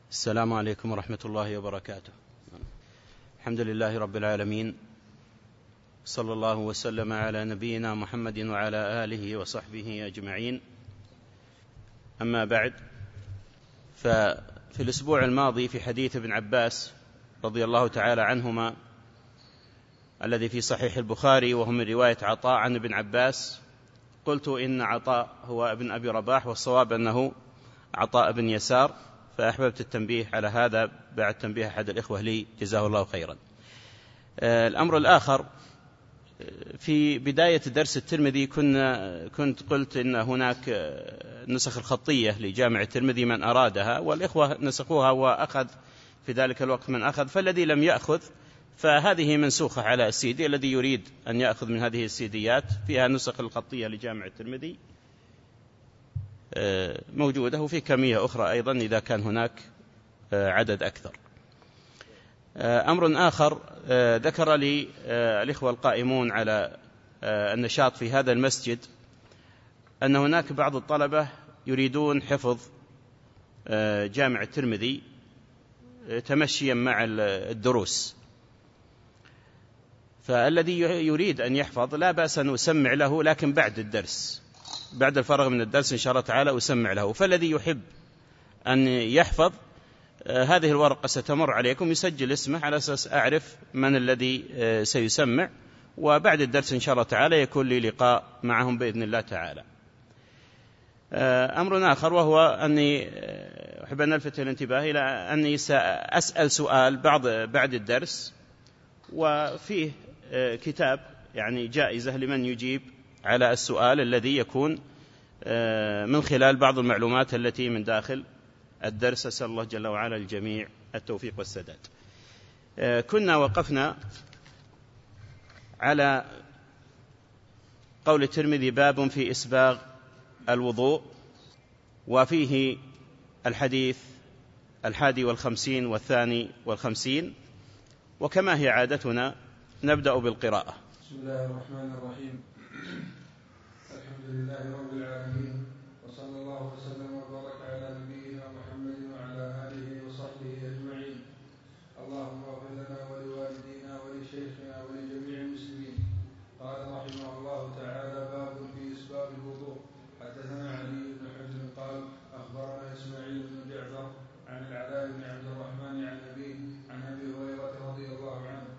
السلام عليكم ورحمة الله وبركاته. الحمد لله رب العالمين، صلى الله وسلم على نبينا محمد وعلى آله وصحبه أجمعين. أما بعد، ففي الأسبوع الماضي في حديث ابن عباس رضي الله تعالى عنهما الذي في صحيح البخاري وهو من رواية عطاء عن ابن عباس، قلت إن عطاء هو ابن أبي رباح، والصواب أنه عطاء بن يسار، فأحببت التنبيه على هذا بعد تنبيه أحد الإخوة لي، جزاه الله خيرا. الأمر الآخر، في بداية درس الترمذي كنت قلت إن هناك نسخ الخطية لجامع الترمذي من أرادها، والإخوة نسخوها وأخذ في ذلك الوقت من أخذ، فالذي لم يأخذ فهذه منسوخة على السيدي. الذي يريد أن يأخذ من هذه السيديات فيها نسخ الخطية لجامع الترمذي موجودة، وفي كمية أخرى أيضا إذا كان هناك عدد أكثر. أمر آخر، ذكر لي الإخوة القائمون على النشاط في هذا المسجد أن هناك بعض الطلبة يريدون حفظ جامع الترمذي تمشيا مع الدروس، فالذي يريد أن يحفظ لا بأس أن أسمع له، لكن بعد الدرس، بعد الفرغ من الدرس إن شاء الله تعالى أسمع له. فالذي يحب أن يحفظ هذه الورقة ستمر عليكم، يسجل اسمه على أساس أعرف من الذي سيسمع، وبعد الدرس إن شاء الله تعالى يكون لي لقاء معهم بإذن الله تعالى. أمر آخر، وهو أني أحب أن ألفت الانتباه إلى أني سأسأل سؤال بعد الدرس، وفيه كتاب يعني جائزة لمن يجيب على السؤال الذي يكون من خلال بعض المعلومات التي من داخل الدرس. أسأل الله جل وعلا الجميع التوفيق والسداد. كنا وقفنا على قول الترمذي: باب في إسباغ الوضوء، وفيه الحديث 51 والثاني 50. وكما هي عادتنا نبدأ بالقراءة. بسم الله الرحمن الرحيم. الحمد لله رب العالمين، وصلى الله وسلم وبارك على نبينا محمد وعلى آله وصحبه أجمعين. اللهم اغفر لنا ولوالدينا ولشيخنا ولجميع المسلمين. قال رحمه الله تعالى: باب في إسباغ الوضوء. حدثنا علي بن حجر قال أخبرنا إسماعيل بن جعفر عن العلاء بن عبد الرحمن عن أبيه عن أبي هريرة رضي الله عنه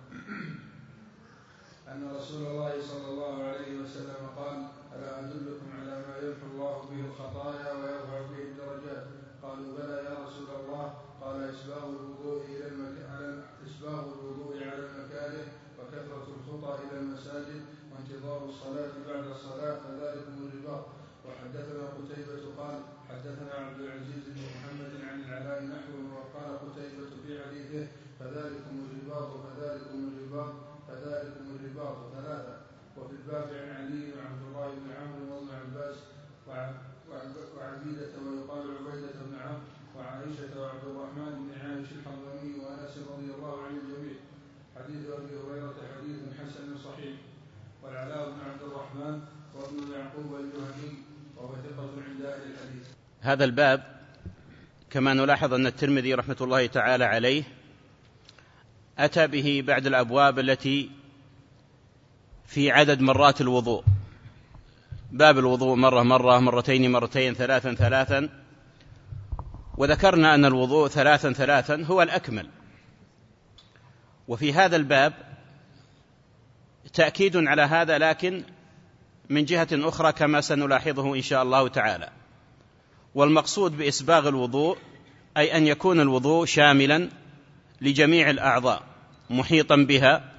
أن رسول الله صلى الله عليه وسلم قال: ألا أدلكم على ما يمحو الله به الخطايا ويرفع به الدرجات؟ قالوا: بلى يا رسول الله. قال: إسباغ الوضوء على المكاره، وكثرة الخطى إلى المساجد، وانتظار الصلاة بعد الصلاة، فذلكم الرباط. وحدثنا قتيبة قال حدثنا عبد العزيز بن محمد عن العلاء نحوه، وقال قتيبة في حديثه: فذلكم الرباط ثلاثة. وفي الباب عن علي وعبد الله بن عمرو وابن عباس وعبيدة ويقال عبيدة بن عمرو وعائشة وعبد الرحمن بن عائش الحضرمي وأنس رضي الله عن الجميع. حديث أبي هريرة حديث حسن صحيح. والعلاء بن عبد الرحمن وابن يعقوب الجهني وهو ثقة عند أهل الحديث. هذا الباب كما نلاحظ أن الترمذي رحمة الله تعالى عليه أتى به بعد الأبواب التي في عدد مرات الوضوء. باب الوضوء مرة مرتين مرتين ثلاثا، وذكرنا أن الوضوء ثلاثا هو الأكمل. وفي هذا الباب تأكيد على هذا، لكن من جهة أخرى كما سنلاحظه إن شاء الله تعالى. والمقصود بإسباغ الوضوء أي أن يكون الوضوء شاملا لجميع الأعضاء محيطا بها،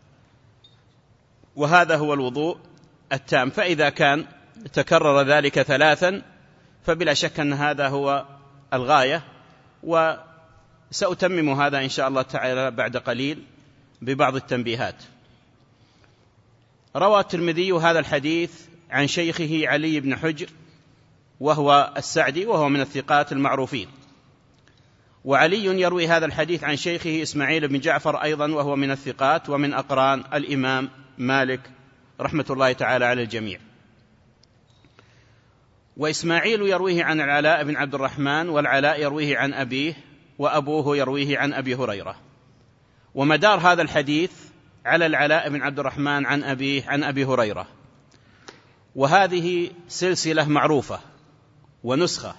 وهذا هو الوضوء التام. فإذا كان تكرر ذلك ثلاثا فبلا شك أن هذا هو الغاية، وسأتمم هذا إن شاء الله تعالى بعد قليل ببعض التنبيهات. روى الترمذي هذا الحديث عن شيخه علي بن حجر وهو السعدي، وهو من الثقات المعروفين. وعلي يروي هذا الحديث عن شيخه إسماعيل بن جعفر أيضا، وهو من الثقات ومن أقران الإمام مالك رحمة الله تعالى على الجميع. وإسماعيل يرويه عن العلاء بن عبد الرحمن، والعلاء يرويه عن أبيه، وأبوه يرويه عن أبي هريرة. ومدار هذا الحديث على العلاء بن عبد الرحمن عن أبيه عن أبي هريرة، وهذه سلسلة معروفة ونسخة،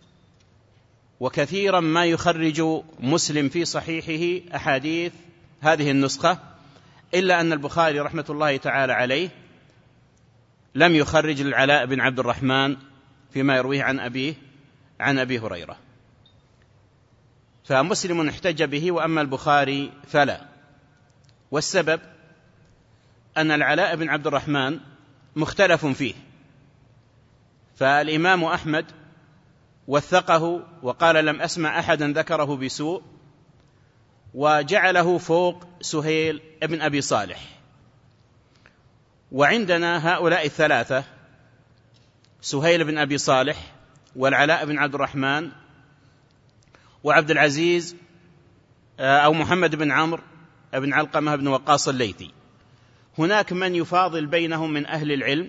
وكثيرا ما يخرج مسلم في صحيحه أحاديث هذه النسخة، إلا أن البخاري رحمة الله تعالى عليه لم يخرج العلاء بن عبد الرحمن فيما يرويه عن أبيه عن أبي هريرة، فمسلم احتج به وأما البخاري فلا. والسبب أن العلاء بن عبد الرحمن مختلف فيه، فالإمام أحمد وثقه وقال لم أسمع أحدا ذكره بسوء، وجعله فوق سهيل بن أبي صالح. وعندنا هؤلاء الثلاثة، سهيل بن أبي صالح والعلاء بن عبد الرحمن وعبد العزيز أو محمد بن عمرو بن علقمة بن وقاص الليثي، هناك من يفاضل بينهم من أهل العلم،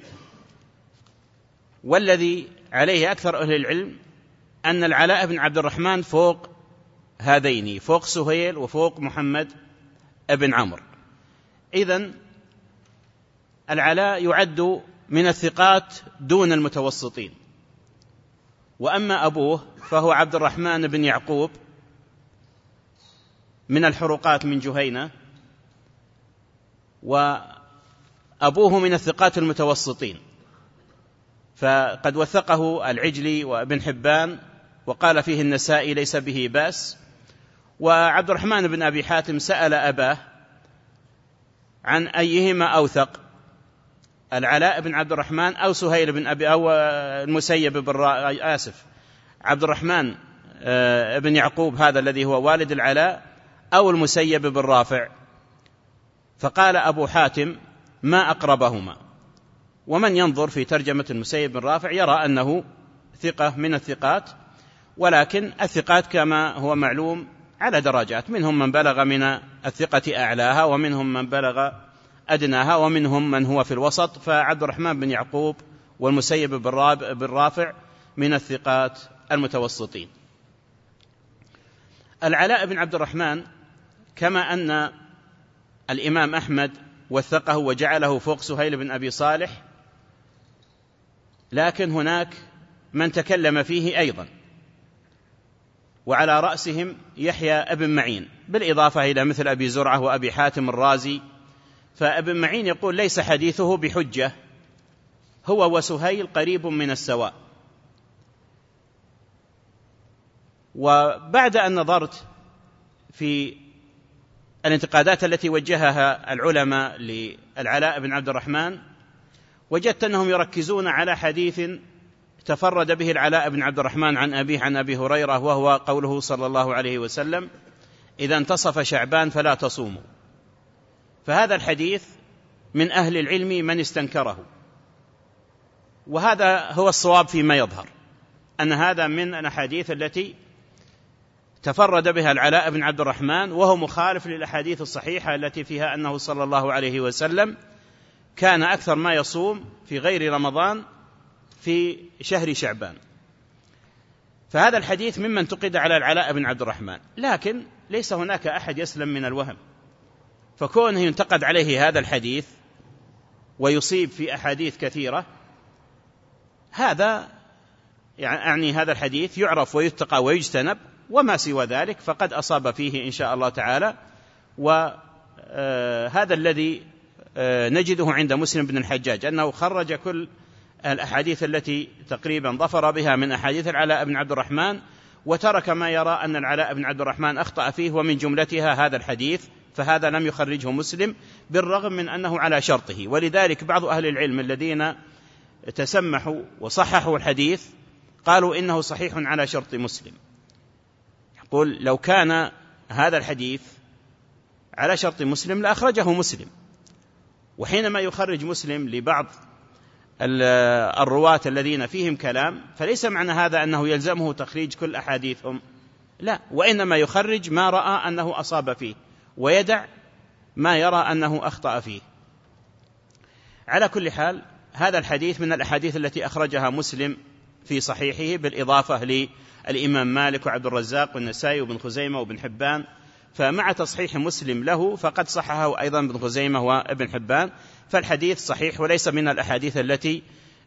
والذي عليه أكثر أهل العلم أن العلاء بن عبد الرحمن فوق هذين، فوق سهيل وفوق محمد بن عمرو. إذن العلاء يعد من الثقات دون المتوسطين، وأما أبوه فهو عبد الرحمن بن يعقوب من الحرقات من جهينة، وأبوه من الثقات المتوسطين، فقد وثقه العجلي وابن حبان وقال فيه النسائي ليس به بأس. وعبد الرحمن بن أبي حاتم سأل أباه عن أيهما أوثق، العلاء بن عبد الرحمن أو سهيل بن أبي أو المسيب عبد الرحمن بن يعقوب هذا الذي هو والد العلاء أو المسيب بن رافع، فقال أبو حاتم ما أقربهما. ومن ينظر في ترجمة المسيب بن رافع يرى أنه ثقة من الثقات، ولكن الثقات كما هو معلوم على درجات، منهم من بلغ من الثقة أعلاها، ومنهم من بلغ أدناها، ومنهم من هو في الوسط. فعبد الرحمن بن يعقوب والمسيب بن رافع من الثقات المتوسطين. العلاء بن عبد الرحمن كما أن الإمام أحمد وثقه وجعله فوق سهيل بن أبي صالح، لكن هناك من تكلم فيه أيضا، وعلى رأسهم يحيى ابن معين، بالإضافة إلى مثل أبي زرعة وأبي حاتم الرازي. فابن معين يقول ليس حديثه بحجة، هو وسهيل قريب من السواء. وبعد أن نظرت في الانتقادات التي وجهها العلماء للعلاء بن عبد الرحمن، وجدت أنهم يركزون على حديث تفرد به العلاء بن عبد الرحمن عن أبيه عن أبي هريرة، وهو قوله صلى الله عليه وسلم إذا انتصف شعبان فلا تصوموا. فهذا الحديث من أهل العلم من استنكره، وهذا هو الصواب فيما يظهر، أن هذا من الأحاديث التي تفرد بها العلاء بن عبد الرحمن، وهو مخالف للأحاديث الصحيحة التي فيها أنه صلى الله عليه وسلم كان أكثر ما يصوم في غير رمضان في شهر شعبان. فهذا الحديث ممن انتقد على العلاء بن عبد الرحمن، لكن ليس هناك أحد يسلم من الوهم، فكونه ينتقد عليه هذا الحديث ويصيب في أحاديث كثيرة، هذا يعني هذا الحديث يعرف ويتقى ويجتنب، وما سوى ذلك فقد أصاب فيه إن شاء الله تعالى. وهذا الذي نجده عند مسلم بن الحجاج، أنه خرج كل الأحاديث التي تقريبا ظفر بها من أحاديث العلاء بن عبد الرحمن، وترك ما يرى أن العلاء بن عبد الرحمن أخطأ فيه، ومن جملتها هذا الحديث، فهذا لم يخرجه مسلم بالرغم من أنه على شرطه. ولذلك بعض أهل العلم الذين تسمحوا وصححوا الحديث قالوا إنه صحيح على شرط مسلم. يقول لو كان هذا الحديث على شرط مسلم لأخرجه مسلم، وحينما يخرج مسلم لبعض الرواة الذين فيهم كلام، فليس معنى هذا أنه يلزمه تخريج كل أحاديثهم، لا، وإنما يخرج ما رأى أنه أصاب فيه ويدع ما يرى أنه أخطأ فيه. على كل حال هذا الحديث من الأحاديث التي أخرجها مسلم في صحيحه، بالإضافة الإمام مالك وعبد الرزاق والنسائي وابن خزيمة وابن حبان، فمع تصحيح مسلم له فقد صححه أيضا ابن خزيمة وابن حبان، فالحديث صحيح وليس من الأحاديث التي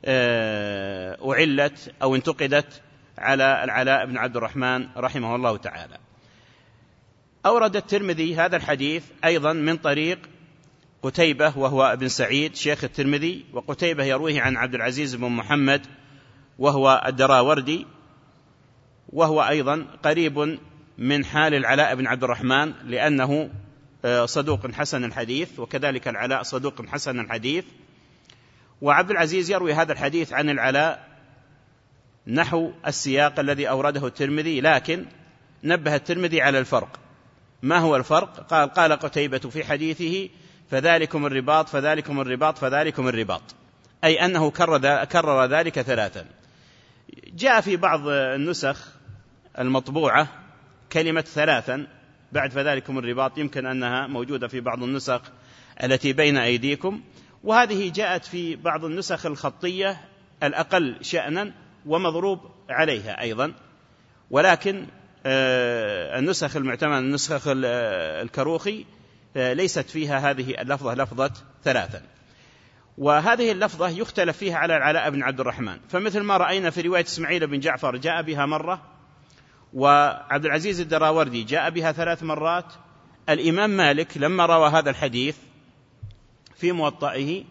أعلت أو انتقدت على العلاء بن عبد الرحمن رحمه الله تعالى. أورد الترمذي هذا الحديث أيضا من طريق قتيبة وهو ابن سعيد شيخ الترمذي، وقتيبة يرويه عن عبد العزيز بن محمد وهو الدراوردي، وهو أيضا قريب من حال العلاء بن عبد الرحمن لأنه صدوق حسن الحديث، وكذلك العلاء صدوق حسن الحديث. وعبد العزيز يروي هذا الحديث عن العلاء نحو السياق الذي أورده الترمذي، لكن نبه الترمذي على الفرق. ما هو الفرق؟ قال قتيبة في حديثه فذلكم الرباط فذلكم الرباط فذلكم الرباط، أي أنه كرر ذلك 3. جاء في بعض النسخ المطبوعة كلمة 3 بعد فذلكم الرباط، يمكن أنها موجودة في بعض النسخ التي بين أيديكم، وهذه جاءت في بعض النسخ الخطية الأقل شأنا ومضروب عليها أيضا، ولكن النسخ المعتمدة النسخ الكروخي ليست فيها هذه اللفظة لفظة 3. وهذه اللفظة يختلف فيها على العلاء بن عبد الرحمن، فمثل ما رأينا في رواية إسماعيل بن جعفر جاء بها مرة، وعبد العزيز الدراوردي جاء بها 3 مرات. الإمام مالك لما روى هذا الحديث في موطئه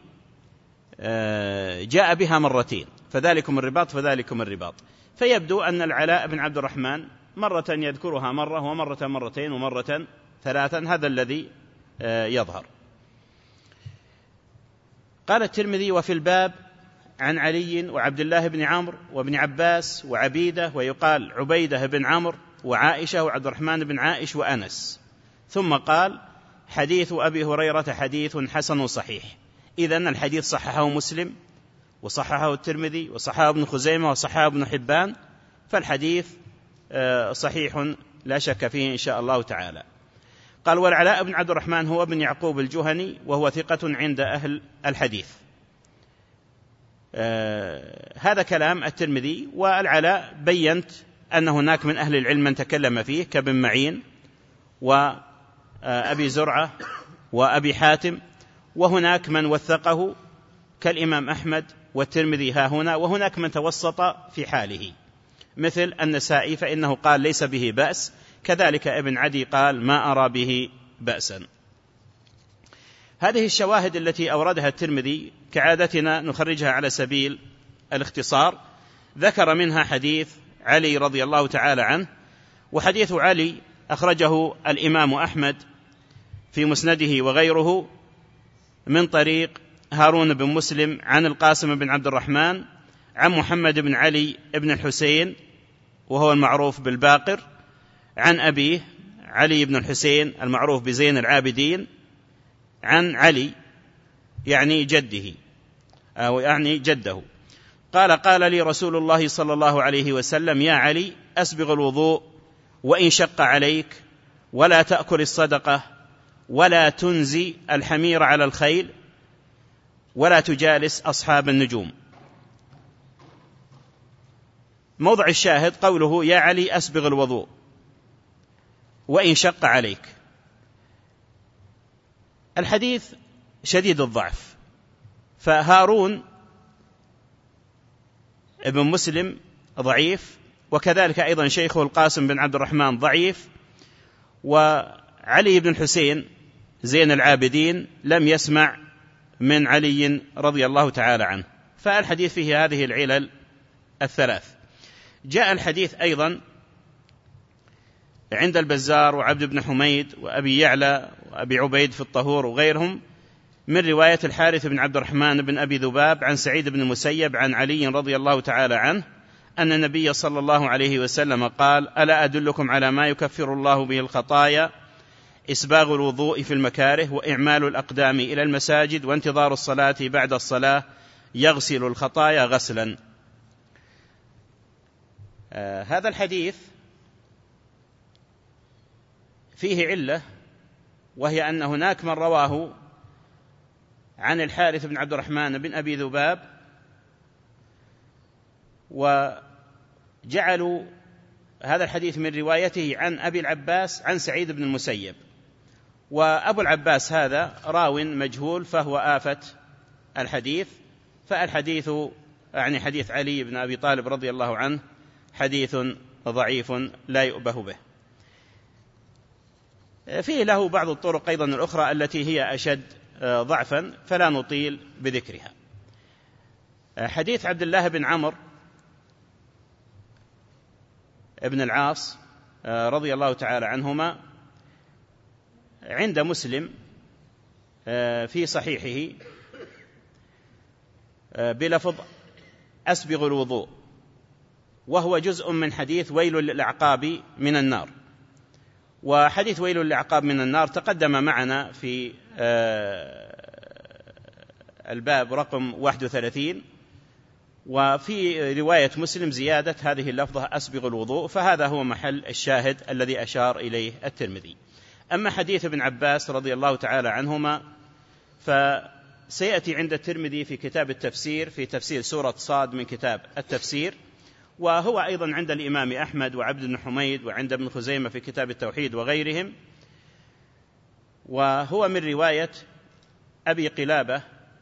جاء بها 2 فذلكم الرباط فذلكم الرباط، فيبدو أن العلاء بن عبد الرحمن مرة يذكرها مرة ومرة 2 ومرة 3، هذا الذي يظهر. قال الترمذي: وفي الباب عن علي وعبد الله بن عمرو وابن عباس وعبيدة، ويقال عبيدة بن عمرو، وعائشة وعبد الرحمن بن عائش وأنس. ثم قال: حديث أبي هريرة حديث حسن صحيح. إذن الحديث صححه مسلم وصححه الترمذي وصححه ابن خزيمة وصححه ابن حبان، فالحديث صحيح لا شك فيه إن شاء الله تعالى. قال: والعلاء بن عبد الرحمن هو ابن يعقوب الجهني، وهو ثقة عند أهل الحديث. هذا كلام الترمذي. والعلاء بينت أن هناك من أهل العلم من تكلم فيه كابن معين وأبي زرعة وأبي حاتم، وهناك من وثقه كالإمام أحمد والترمذي ها هنا، وهناك من توسط في حاله مثل النسائي فإنه قال ليس به بأس، كذلك ابن عدي قال ما أرى به بأسا. هذه الشواهد التي أوردها الترمذي كعادتنا نخرجها على سبيل الاختصار. ذكر منها حديث علي رضي الله تعالى عنه، وحديث علي أخرجه الإمام أحمد في مسنده وغيره من طريق هارون بن مسلم عن القاسم بن عبد الرحمن عن محمد بن علي بن الحسين وهو المعروف بالباقر، عن أبيه علي بن الحسين المعروف بزين العابدين، عن علي يعني جده أو يعني جده، قال لي رسول الله صلى الله عليه وسلم: يا علي أسبغ الوضوء وإن شق عليك، ولا تأكل الصدقة، ولا تنزي الحمير على الخيل، ولا تجالس أصحاب النجوم. موضع الشاهد قوله: يا علي أسبغ الوضوء وإن شق عليك. الحديث شديد الضعف، فهارون ابن مسلم ضعيف، وكذلك أيضا شيخه القاسم بن عبد الرحمن ضعيف، وعلي بن الحسين زين العابدين لم يسمع من علي رضي الله تعالى عنه، فالحديث فيه هذه العلل 3. جاء الحديث أيضا عند البزار وعبد بن حميد وأبي يعلى وأبي عبيد في الطهور وغيرهم من رواية الحارث بن عبد الرحمن بن أبي ذباب عن سعيد بن المسيب عن علي رضي الله تعالى عنه أن النبي صلى الله عليه وسلم قال: ألا أدلكم على ما يكفر الله به الخطايا؟ إسباغ الوضوء في المكاره، وإعمال الأقدام إلى المساجد، وانتظار الصلاة بعد الصلاة، يغسل الخطايا غسلا. هذا الحديث فيه علة، وهي أن هناك من رواه عن الحارث بن عبد الرحمن بن أبي ذباب، وجعلوا هذا الحديث من روايته عن أبي العباس عن سعيد بن المسيب، وأبو العباس هذا راو مجهول فهو آفة الحديث، فالحديث يعني حديث علي بن أبي طالب رضي الله عنه حديث ضعيف لا يؤبه به. فيه له بعض الطرق أيضا الأخرى التي هي أشد ضعفا فلا نطيل بذكرها. حديث عبد الله بن عمرو ابن العاص رضي الله تعالى عنهما عند مسلم في صحيحه بلفظ أسبغ الوضوء، وهو جزء من حديث ويل للأعقاب من النار. وحديث ويل للأعقاب من النار تقدم معنا في الباب رقم 31، وفي رواية مسلم زيادة هذه اللفظة أسبغ الوضوء، فهذا هو محل الشاهد الذي أشار إليه الترمذي. أما حديث ابن عباس رضي الله تعالى عنهما فسيأتي عند الترمذي في كتاب التفسير في تفسير سورة صاد من كتاب التفسير، وهو أيضا عند الإمام أحمد وعبد بن حميد وعند ابن خزيمة في كتاب التوحيد وغيرهم، وهو من رواية أبي قلابة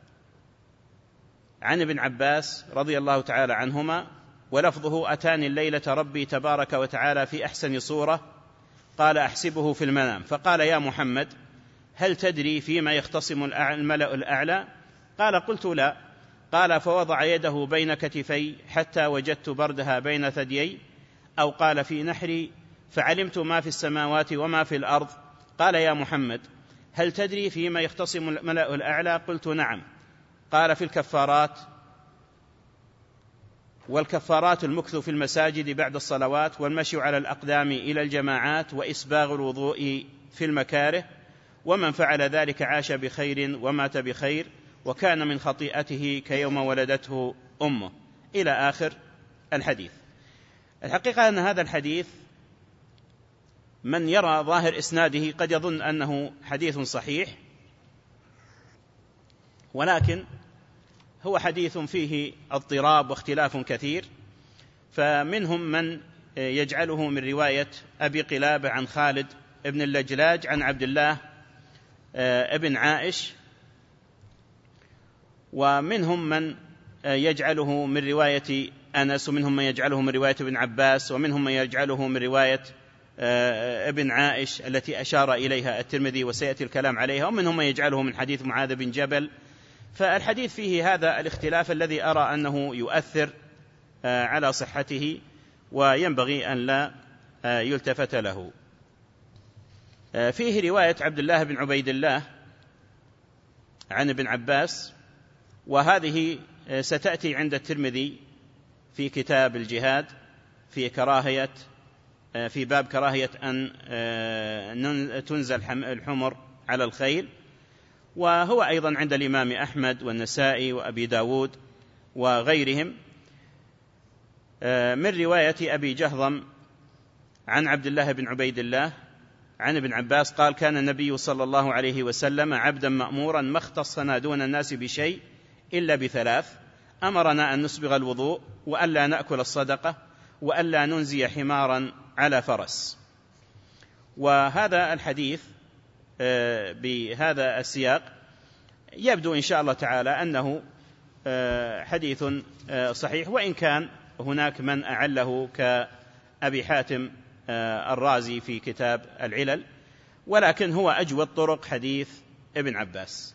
عن ابن عباس رضي الله تعالى عنهما، ولفظه أتاني الليلة ربي تبارك وتعالى في أحسن صورة قال أحسبه في المنام، فقال يا محمد هل تدري فيما يختصم الملأ الأعلى؟ قال قلت لا. قال فوضع يده بين كتفي حتى وجدت بردها بين ثديي، أو قال في نحري فعلمت ما في السماوات وما في الأرض. قال يا محمد هل تدري فيما يختصم الملأ الأعلى؟ قلت نعم. قال في الكفارات، والكفارات المكث في المساجد بعد الصلوات، والمشي على الأقدام إلى الجماعات، وإسباغ الوضوء في المكاره، ومن فعل ذلك عاش بخير ومات بخير، وكان من خطيئته كيوم ولدته أمه، إلى آخر الحديث. الحقيقة أن هذا الحديث من يرى ظاهر إسناده قد يظن أنه حديث صحيح، ولكن هو حديث فيه اضطراب واختلاف كثير، فمنهم من يجعله من رواية أبي قلابة عن خالد ابن اللجلاج عن عبد الله ابن عائش، ومنهم من يجعله من رواية أنس، ومنهم من يجعله من رواية ابن عباس، ومنهم من يجعله من رواية ابن عائش التي أشار إليها الترمذي وسيأتي الكلام عليها، ومنهم من يجعله من حديث معاذ بن جبل. فالحديث فيه هذا الاختلاف الذي أرى أنه يؤثر على صحته وينبغي أن لا يلتفت له. فيه رواية عبد الله بن عبيد الله عن ابن عباس، وهذه ستأتي عند الترمذي في كتاب الجهاد في باب كراهية أن تنزل الحمر على الخيل، وهو أيضا عند الإمام أحمد والنسائي وأبي داود وغيرهم، من رواية أبي جهضم عن عبد الله بن عبيد الله عن ابن عباس قال كان النبي صلى الله عليه وسلم عبدا مأمورا ما اختصنا دون الناس بشيء إلا بثلاث: أمرنا أن نسبغ الوضوء، وألا نأكل الصدقة، وألا ننزي حمارا على فرس. وهذا الحديث بهذا السياق يبدو إن شاء الله تعالى أنه حديث صحيح، وإن كان هناك من أعله كأبي حاتم الرازي في كتاب العلل، ولكن هو أجود طرق حديث ابن عباس.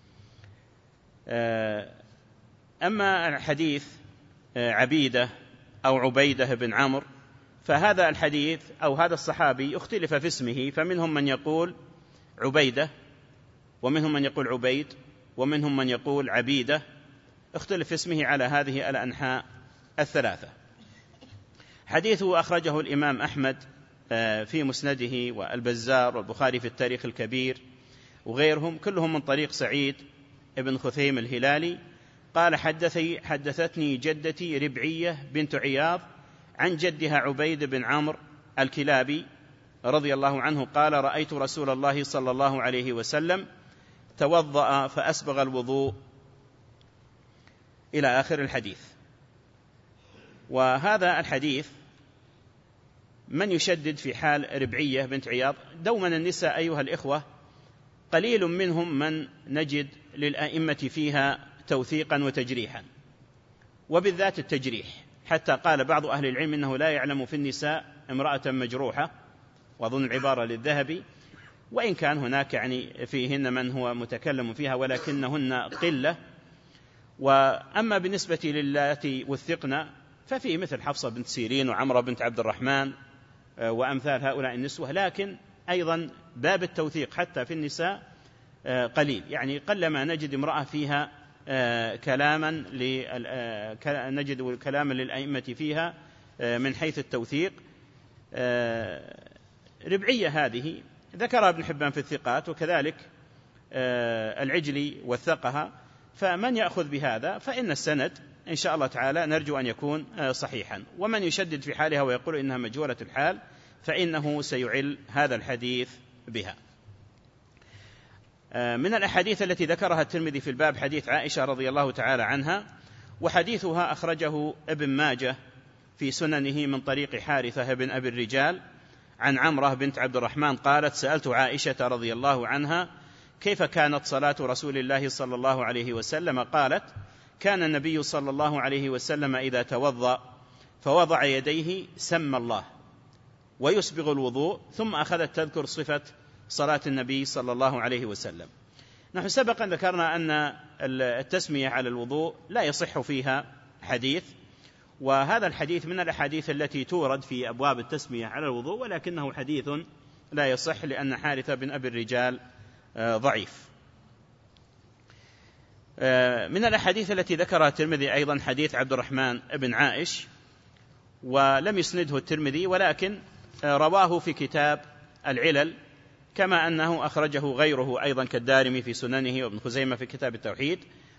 أما حديث عبيدة أو عبيدة بن عمرو، فهذا الحديث أو هذا الصحابي اختلف في اسمه، فمنهم من يقول عبيدة، ومنهم من يقول عبيد، ومنهم من يقول عبيدة، اختلف في اسمه على هذه الأنحاء الثلاثة. حديثه أخرجه الإمام أحمد في مسنده، والبزار والبخاري في التاريخ الكبير وغيرهم، كلهم من طريق سعيد ابن خثيم الهلالي قال حدثتني جدتي ربعية بنت عياض عن جدها عبيد بن عمرو الكلابي رضي الله عنه قال رأيت رسول الله صلى الله عليه وسلم توضأ فأسبغ الوضوء، إلى آخر الحديث. وهذا الحديث من يشدد في حال ربعية بنت عياض. دوما النساء أيها الإخوة قليل منهم من نجد للأئمة فيها توثيقا وتجريحا، وبالذات التجريح، حتى قال بعض أهل العلم إنه لا يعلم في النساء امرأة مجروحة، وأظن العبارة للذهبي، وإن كان هناك يعني فيهن من هو متكلم فيها ولكنهن قلة. وأما بالنسبة للاتي وثقنا ففي مثل حفصة بنت سيرين وعمرة بنت عبد الرحمن وأمثال هؤلاء النسوة، لكن أيضا باب التوثيق حتى في النساء قليل، يعني قلما نجد امرأة فيها نجد كلاما للأئمة فيها من حيث التوثيق. ربعية هذه ذكرها ابن حبان في الثقات، وكذلك العجلي وثقها، فمن يأخذ بهذا فإن السند إن شاء الله تعالى نرجو أن يكون صحيحا، ومن يشدد في حالها ويقول إنها مجهولة الحال فإنه سيعل هذا الحديث بها. من الأحاديث التي ذكرها الترمذي في الباب حديث عائشة رضي الله تعالى عنها، وحديثها أخرجه ابن ماجه في سننه من طريق حارثة بن أبي الرجال عن عمرة بنت عبد الرحمن قالت: سألت عائشة رضي الله عنها كيف كانت صلاة رسول الله صلى الله عليه وسلم؟ قالت: كان النبي صلى الله عليه وسلم إذا توضأ فوضع يديه سمى الله ويسبغ الوضوء، ثم أخذت تذكر صفة صلاة النبي صلى الله عليه وسلم. نحن سبقا ذكرنا أن التسمية على الوضوء لا يصح فيها حديث، وهذا الحديث من الأحاديث التي تورد في أبواب التسمية على الوضوء، ولكنه حديث لا يصح لأن حارثة بن أبي الرجال ضعيف. من الأحاديث التي ذكرها الترمذي أيضا حديث عبد الرحمن بن عائش، ولم يسنده الترمذي ولكن رواه في كتاب العلل، كما أنه أخرجه غيره أيضا كالدارمي في سننه وابن خزيمة في كتاب التوحيد،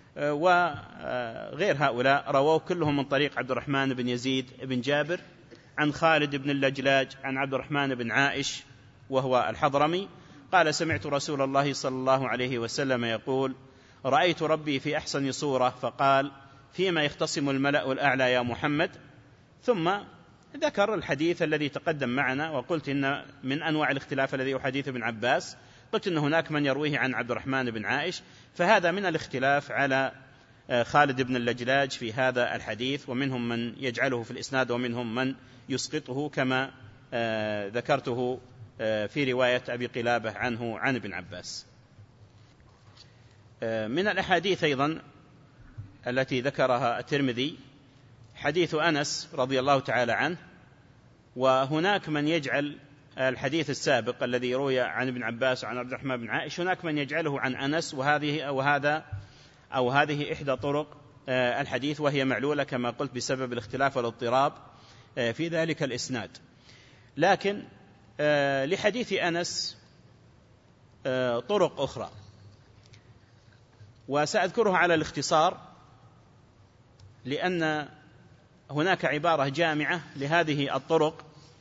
وغير هؤلاء رواه كلهم من طريق عبد الرحمن بن يزيد بن جابر عن خالد بن اللجلاج عن عبد الرحمن بن عائش وهو الحضرمي قال: سمعت رسول الله صلى الله عليه وسلم يقول: رأيت ربي في أحسن صورة، فقال: فيما يختصم الملأ الأعلى يا محمد. ثم ذكر الحديث الذي تقدم معنا، وقلت إن من أنواع الاختلاف الذي هو حديث ابن عباس، قلت إن هناك من يرويه عن عبد الرحمن بن عائش، فهذا من الاختلاف على خالد بن اللجلاج في هذا الحديث، ومنهم من يجعله في الإسناد ومنهم من يسقطه كما ذكرته في رواية أبي قلابة عنه عن ابن عباس. من الأحاديث أيضا التي ذكرها الترمذي حديث أنس رضي الله تعالى عنه، وهناك من يجعل الحديث السابق الذي روي عن ابن عباس وعن عبد الرحمن بن عائش هناك من يجعله عن أنس، وهذه إحدى طرق الحديث، وهي معلولة كما قلت بسبب الاختلاف والاضطراب في ذلك الإسناد. لكن لحديث أنس طرق أخرى، وسأذكرها على الاختصار لأن هناك عبارة جامعة لهذه الطرق،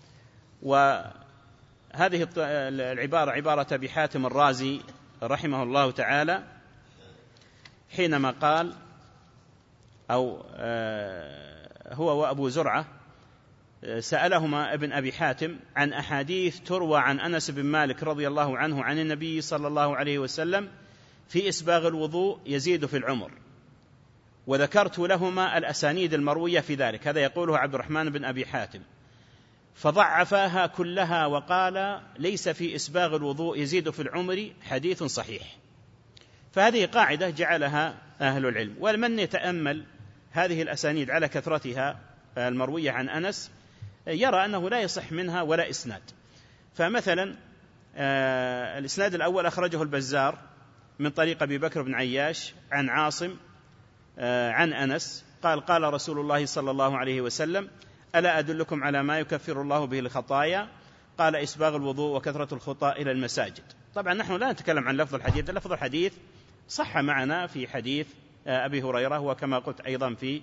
وهذه العبارة عبارة أبي حاتم الرازي رحمه الله تعالى حينما قال، أو هو وأبو زرعة سألهما ابن أبي حاتم عن أحاديث تروى عن أنس بن مالك رضي الله عنه عن النبي صلى الله عليه وسلم في إسباغ الوضوء يزيد في العمر، وذكرت لهما الأسانيد المروية في ذلك. هذا يقوله عبد الرحمن بن أبي حاتم، فضعفاها كلها وقال: ليس في إسباغ الوضوء يزيد في العمر حديث صحيح. فهذه قاعدة جعلها أهل العلم، ومن يتأمل هذه الأسانيد على كثرتها المروية عن أنس يرى أنه لا يصح منها ولا إسناد. فمثلا الإسناد الأول أخرجه البزار من طريق أبي بكر بن عياش عن عاصم عن أنس قال: قال رسول الله صلى الله عليه وسلم: ألا أدلكم على ما يكفر الله به الخطايا؟ قال: إسباغ الوضوء وكثرة الخطى إلى المساجد. طبعا نحن لا نتكلم عن لفظ الحديث، لفظ الحديث صح معنا في حديث أبي هريرة، وكما قلت أيضا في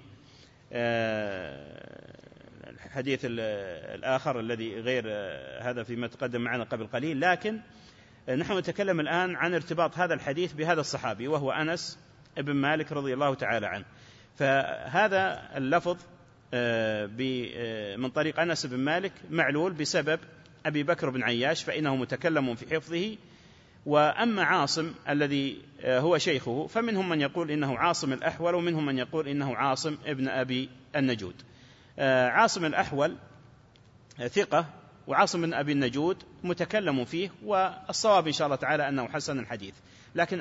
الحديث الآخر الذي غير هذا فيما تقدم معنا قبل قليل. لكن نحن نتكلم الآن عن ارتباط هذا الحديث بهذا الصحابي وهو أنس ابن مالك رضي الله تعالى عنه. فهذا اللفظ من طريق أنس بن مالك معلول بسبب أبي بكر بن عياش فإنه متكلم في حفظه. وأما عاصم الذي هو شيخه فمنهم من يقول إنه عاصم الأحول ومنهم من يقول إنه عاصم ابن أبي النجود. عاصم الأحول ثقة، وعاصم بن أبي النجود متكلم فيه، والصواب إن شاء الله تعالى أنه حسن الحديث. لكن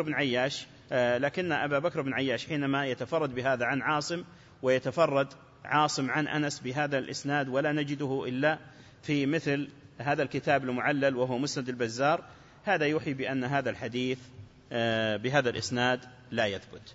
أبا بكر بن عياش حينما يتفرد بهذا عن عاصم، ويتفرد عاصم عن أنس بهذا الإسناد، ولا نجده إلا في مثل هذا الكتاب المعلل وهو مسند البزار، هذا يوحي بأن هذا الحديث بهذا الإسناد لا يثبت.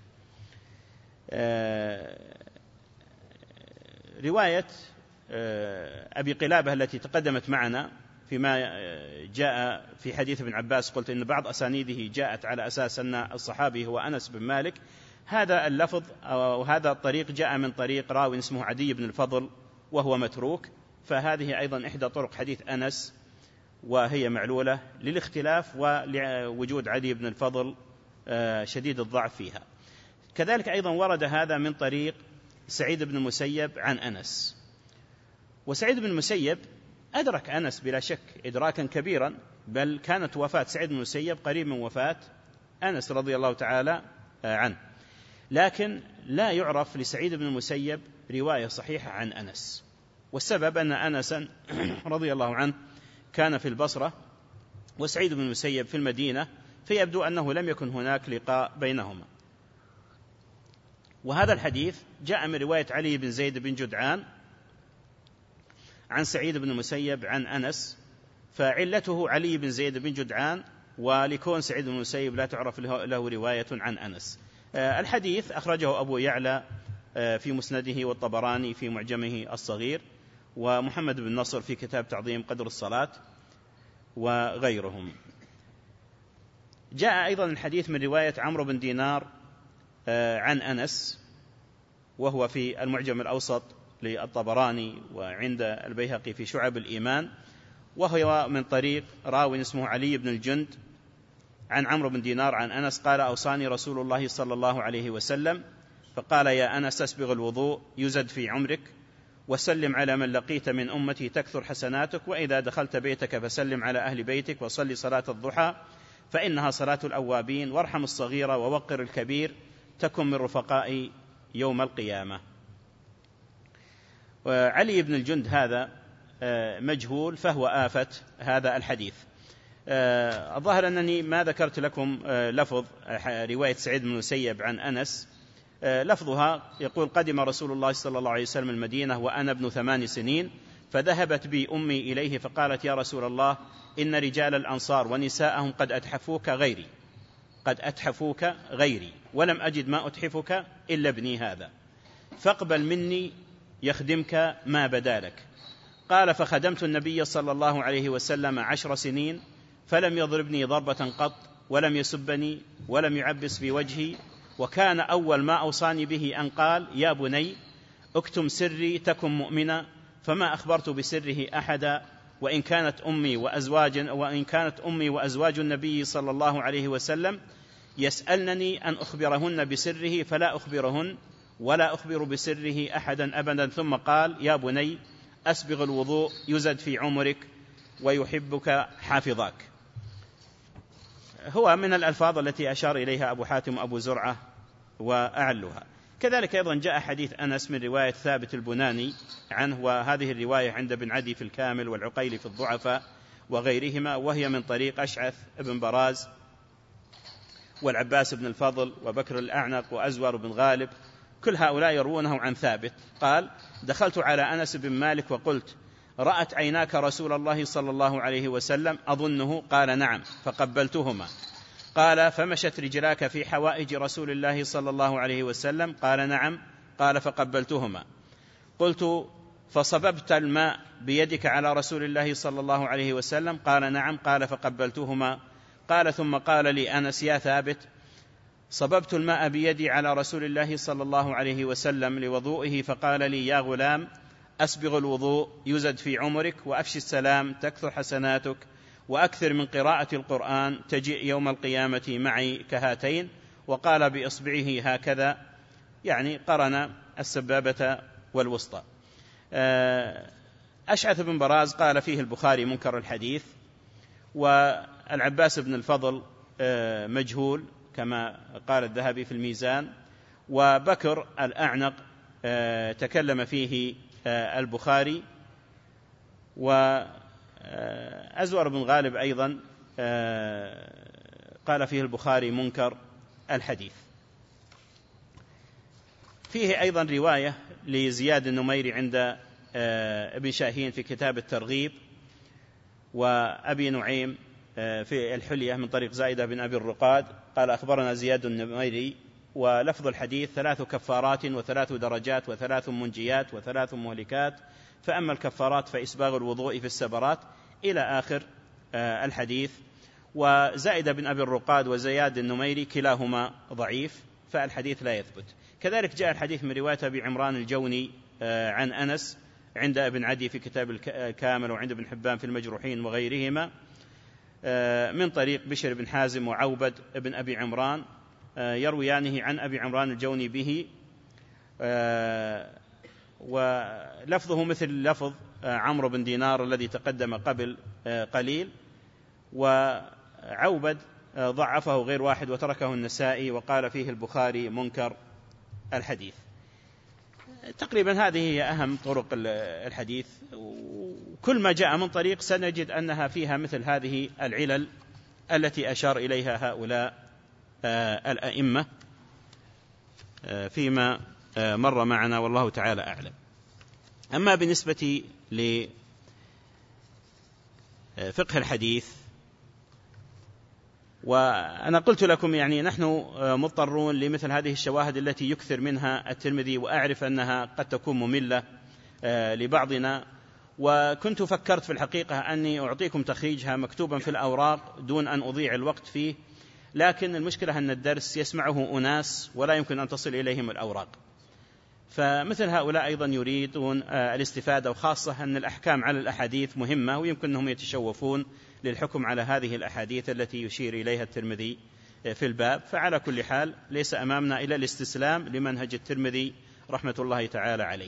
رواية أبي قلابة التي تقدمت معنا فيما جاء في حديث ابن عباس، قلت إن بعض أسانيده جاءت على أساس أن الصحابي هو أنس بن مالك. هذا اللفظ أو هذا الطريق جاء من طريق راوي اسمه عدي بن الفضل وهو متروك، فهذه أيضا إحدى طرق حديث أنس وهي معلولة للاختلاف ولوجود عدي بن الفضل شديد الضعف فيها. كذلك أيضا ورد هذا من طريق سعيد بن المسيب عن أنس، وسعيد بن المسيب أدرك أنس بلا شك إدراكا كبيرا، بل كانت وفاة سعيد بن المسيب قريب من وفاة أنس رضي الله تعالى عنه، لكن لا يعرف لسعيد بن المسيب رواية صحيحة عن أنس. والسبب أن أنسا رضي الله عنه كان في البصرة وسعيد بن المسيب في المدينة، فيبدو أنه لم يكن هناك لقاء بينهما. وهذا الحديث جاء من رواية علي بن زيد بن جدعان عن سعيد بن المسيب عن أنس، فعلته علي بن زيد بن جدعان، ولكون سعيد بن المسيب لا تعرف له رواية عن أنس. الحديث أخرجه أبو يعلى في مسنده، والطبراني في معجمه الصغير، ومحمد بن نصر في كتاب تعظيم قدر الصلاة، وغيرهم. جاء أيضا الحديث من رواية عمرو بن دينار عن أنس، وهو في المعجم الأوسط للطبراني وعند البيهقي في شعب الإيمان، وهو من طريق راوي اسمه علي بن الجند عن عمرو بن دينار عن أنس قال: أوصاني رسول الله صلى الله عليه وسلم فقال: يا أنس أسبغ الوضوء يزد في عمرك، وسلم على من لقيت من أمتي تكثر حسناتك، وإذا دخلت بيتك فسلم على أهل بيتك، وصلي صلاة الضحى فإنها صلاة الأوابين، وارحم الصغير ووقر الكبير، تكن من رفقاء يوم القيامة. علي بن الجند هذا مجهول، فهو آفة هذا الحديث. الظاهر أنني ما ذكرت لكم لفظ رواية سعيد بن المسيب عن أنس. لفظها يقول: قدم رسول الله صلى الله عليه وسلم المدينة وأنا ابن 8 سنين، فذهبت بي أمي إليه فقالت: يا رسول الله، إن رجال الأنصار ونساءهم قد أتحفوك غيري ولم أجد ما أتحفك إلا ابني هذا، فاقبل مني يخدمك ما بدالك. قال: فخدمت النبي صلى الله عليه وسلم 10 سنين، فلم يضربني ضربة قط، ولم يسبني، ولم يعبس في وجهي، وكان أول ما أوصاني به أن قال: يا بني اكتم سري تكن مؤمنا، فما أخبرت بسره أحدا، وإن كانت أمي وأزواج النبي صلى الله عليه وسلم يسألنني أن أخبرهن بسره فلا أخبرهن، ولا أخبر بسره أحدا أبدا. ثم قال: يا بني أسبغ الوضوء يزد في عمرك ويحبك حافظاك. هو من الألفاظ التي أشار إليها أبو حاتم وأبو زرعة وأعلها. كذلك أيضا جاء حديث أنس من رواية ثابت البناني عنه، وهذه الرواية عند ابن عدي في الكامل والعقيلي في الضعفاء وغيرهما، وهي من طريق أشعث بن براز والعباس بن الفضل وبكر الأعنق وأزور بن غالب، كل هؤلاء يروونه عن ثابت قال: دخلت على أنس بن مالك وقلت: رأت عيناك رسول الله صلى الله عليه وسلم أظنه؟ قال: نعم، فقبلتهما. قال: فمشت رجلاك في حوائج رسول الله صلى الله عليه وسلم؟ قال: نعم. قال: فقبلتهما. قلت: فصببت الماء بيدك على رسول الله صلى الله عليه وسلم؟ قال: نعم. قال: فقبلتهما. قال: ثم قال لي أنس: يا ثابت، صببت الماء بيدي على رسول الله صلى الله عليه وسلم لوضوئه، فقال لي: يا غلام، أسبغ الوضوء يزد في عمرك، وأفشي السلام تكثر حسناتك، وأكثر من قراءة القرآن تجيء يوم القيامة معي كهاتين. وقال بإصبعه هكذا، يعني قرن السبابة والوسطى. أشعث بن براز قال فيه البخاري منكر الحديث، والعباس بن الفضل مجهول كما قال الذهبي في الميزان، وبكر الأعنق تكلم فيه البخاري، وأزور بن غالب أيضا قال فيه البخاري منكر الحديث. فيه أيضا رواية لزياد النميري عند ابن شاهين في كتاب الترغيب، وأبي نعيم في الحلية من طريق زائدة بن أبي الرقاد قال أخبرنا زياد النميري، ولفظ الحديث 3 كفارات و3 درجات و3 منجيات و3 مهلكات، فأما الكفارات فإسباغ الوضوء في السبرات إلى آخر الحديث. وزائدة بن أبي الرقاد وزياد النميري كلاهما ضعيف، فالحديث لا يثبت. كذلك جاء الحديث من رواية أبي عمران الجوني عن أنس عند ابن عدي في كتاب الكامل، وعند ابن حبان في المجروحين وغيرهما، من طريق بشر بن حازم وعوبد بن أبي عمران يرويانه عن أبي عمران الجوني به، ولفظه مثل لفظ عمرو بن دينار الذي تقدم قبل قليل، وعوبد ضعفه غير واحد وتركه النسائي، وقال فيه البخاري منكر الحديث. تقريبا هذه هي أهم طرق الحديث، وكل ما جاء من طريق سنجد أنها فيها مثل هذه العلل التي أشار إليها هؤلاء الأئمة فيما مر معنا، والله تعالى أعلم. أما بالنسبة لفقه الحديث، وأنا قلت لكم يعني نحن مضطرون لمثل هذه الشواهد التي يكثر منها الترمذي، وأعرف أنها قد تكون مملة لبعضنا، وكنت فكرت في الحقيقة أني أعطيكم تخريجها مكتوبا في الأوراق دون أن أضيع الوقت فيه، لكن المشكلة أن الدرس يسمعه أناس ولا يمكن أن تصل إليهم الأوراق، فمثل هؤلاء أيضا يريدون الاستفادة، وخاصة أن الأحكام على الأحاديث مهمة، ويمكن أنهم يتشوفون للحكم على هذه الأحاديث التي يشير إليها الترمذي في الباب. فعلى كل حال ليس أمامنا إلا الاستسلام لمنهج الترمذي رحمة الله تعالى عليه.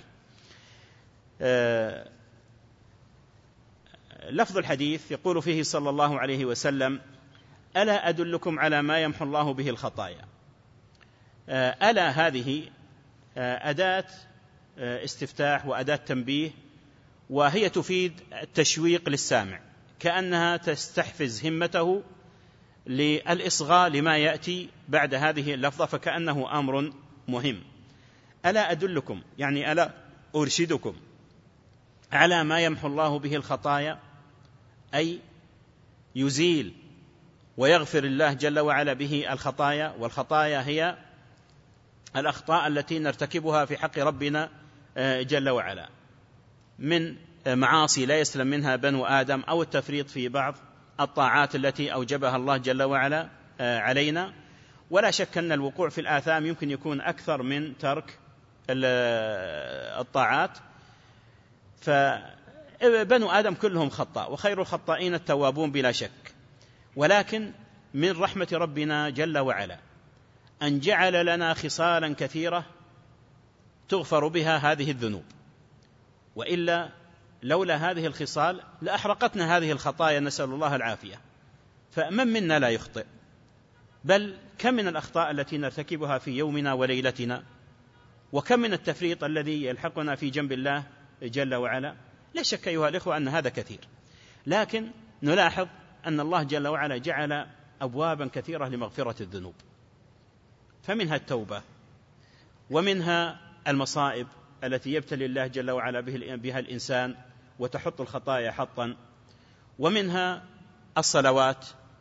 لفظ الحديث يقول فيه صلى الله عليه وسلم: ألا أدلكم على ما يمحو الله به الخطايا. ألا هذه أداة استفتاح وأداة تنبيه، وهي تفيد التشويق للسامع، كأنها تستحفز همته للإصغاء لما يأتي بعد هذه اللفظة، فكأنه أمر مهم. ألا أدلكم يعني ألا أرشدكم على ما يمحو الله به الخطايا، أي يزيل ويغفر الله جل وعلا به الخطايا، والخطايا هي الأخطاء التي نرتكبها في حق ربنا جل وعلا من معاصي لا يسلم منها بنو آدم، أو التفريط في بعض الطاعات التي أوجبها الله جل وعلا علينا. ولا شك أن الوقوع في الآثام يمكن يكون أكثر من ترك الطاعات، فبنو آدم كلهم خطاء، وخير الخطائين التوابون بلا شك، ولكن من رحمة ربنا جل وعلا أن جعل لنا خصالا كثيرة تغفر بها هذه الذنوب، وإلا لولا هذه الخصال لأحرقتنا هذه الخطايا، نسأل الله العافية. فمن منا لا يخطئ؟ بل كم من الأخطاء التي نرتكبها في يومنا وليلتنا، وكم من التفريط الذي يلحقنا في جنب الله جل وعلا. لا شك أيها الإخوة أن هذا كثير، لكن نلاحظ أن الله جل وعلا جعل أبوابا كثيرة لمغفرة الذنوب، فمنها التوبة، ومنها المصائب التي يبتلي الله جل وعلا بها الإنسان وتحط الخطايا حطا، ومنها الصلوات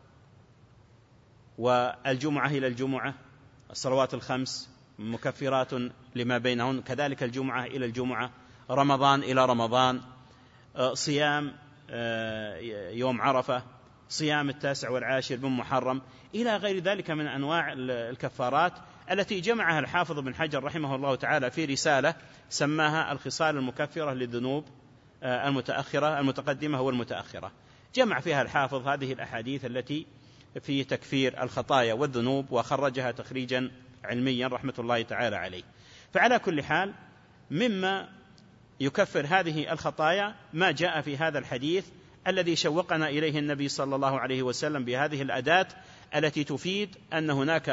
والجمعة إلى الجمعة، الصلوات الخمس مكفرات لما بينهن، كذلك الجمعة إلى الجمعة، رمضان إلى رمضان، صيام يوم عرفة، صيام 9 و10 من محرم، إلى غير ذلك من أنواع الكفارات التي جمعها الحافظ بن حجر رحمه الله تعالى في رسالة سماها الخصال المكفرة للذنوب المتقدمة والمتأخرة. جمع فيها الحافظ هذه الأحاديث التي في تكفير الخطايا والذنوب، وخرجها تخريجا علميا رحمة الله تعالى عليه. فعلى كل حال مما يكفر هذه الخطايا ما جاء في هذا الحديث الذي شوقنا إليه النبي صلى الله عليه وسلم بهذه الأداة التي تفيد أن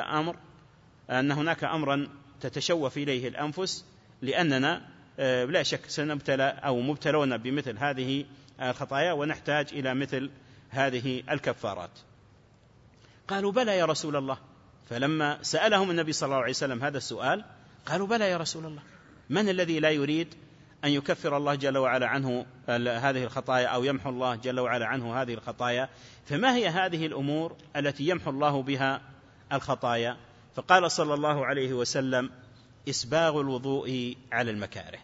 هناك أمرا تتشوف إليه الأنفس، لأننا لا شك سنبتلى أو مبتلون بمثل هذه الخطايا ونحتاج إلى مثل هذه الكفارات. قالوا بلى يا رسول الله. فلما سألهم النبي صلى الله عليه وسلم هذا السؤال قالوا بلى يا رسول الله. من الذي لا يريد أن يكفر الله جل وعلا عنه هذه الخطايا أو يمحو الله جل وعلا عنه هذه الخطايا؟ فما هي هذه الأمور التي يمحو الله بها الخطايا؟ فقال صلى الله عليه وسلم: إسباغ الوضوء على المكاره.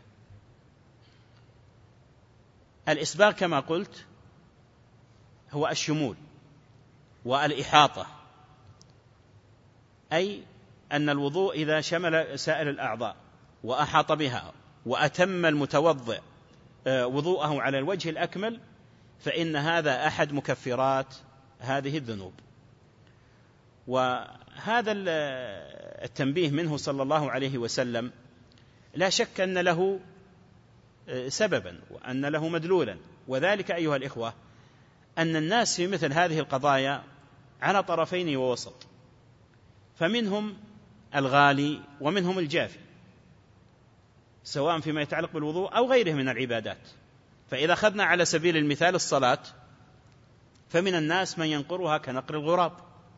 الإسباغ كما قلت هو الشمول والإحاطة، أي أن الوضوء إذا شمل سائر الأعضاء وأحاط بها وأتم المتوضئ وضوءه على الوجه الأكمل فإن هذا أحد مكفرات هذه الذنوب. وهذا التنبيه منه صلى الله عليه وسلم لا شك أن له سببا وأن له مدلولا، وذلك أيها الإخوة أن الناس في مثل هذه القضايا على طرفين ووسط، فمنهم الغالي ومنهم الجافي، سواء فيما يتعلق بالوضوء أو غيره من العبادات. فإذا أخذنا على سبيل المثال الصلاة، فمن الناس من ينقرها كنقر الغراب،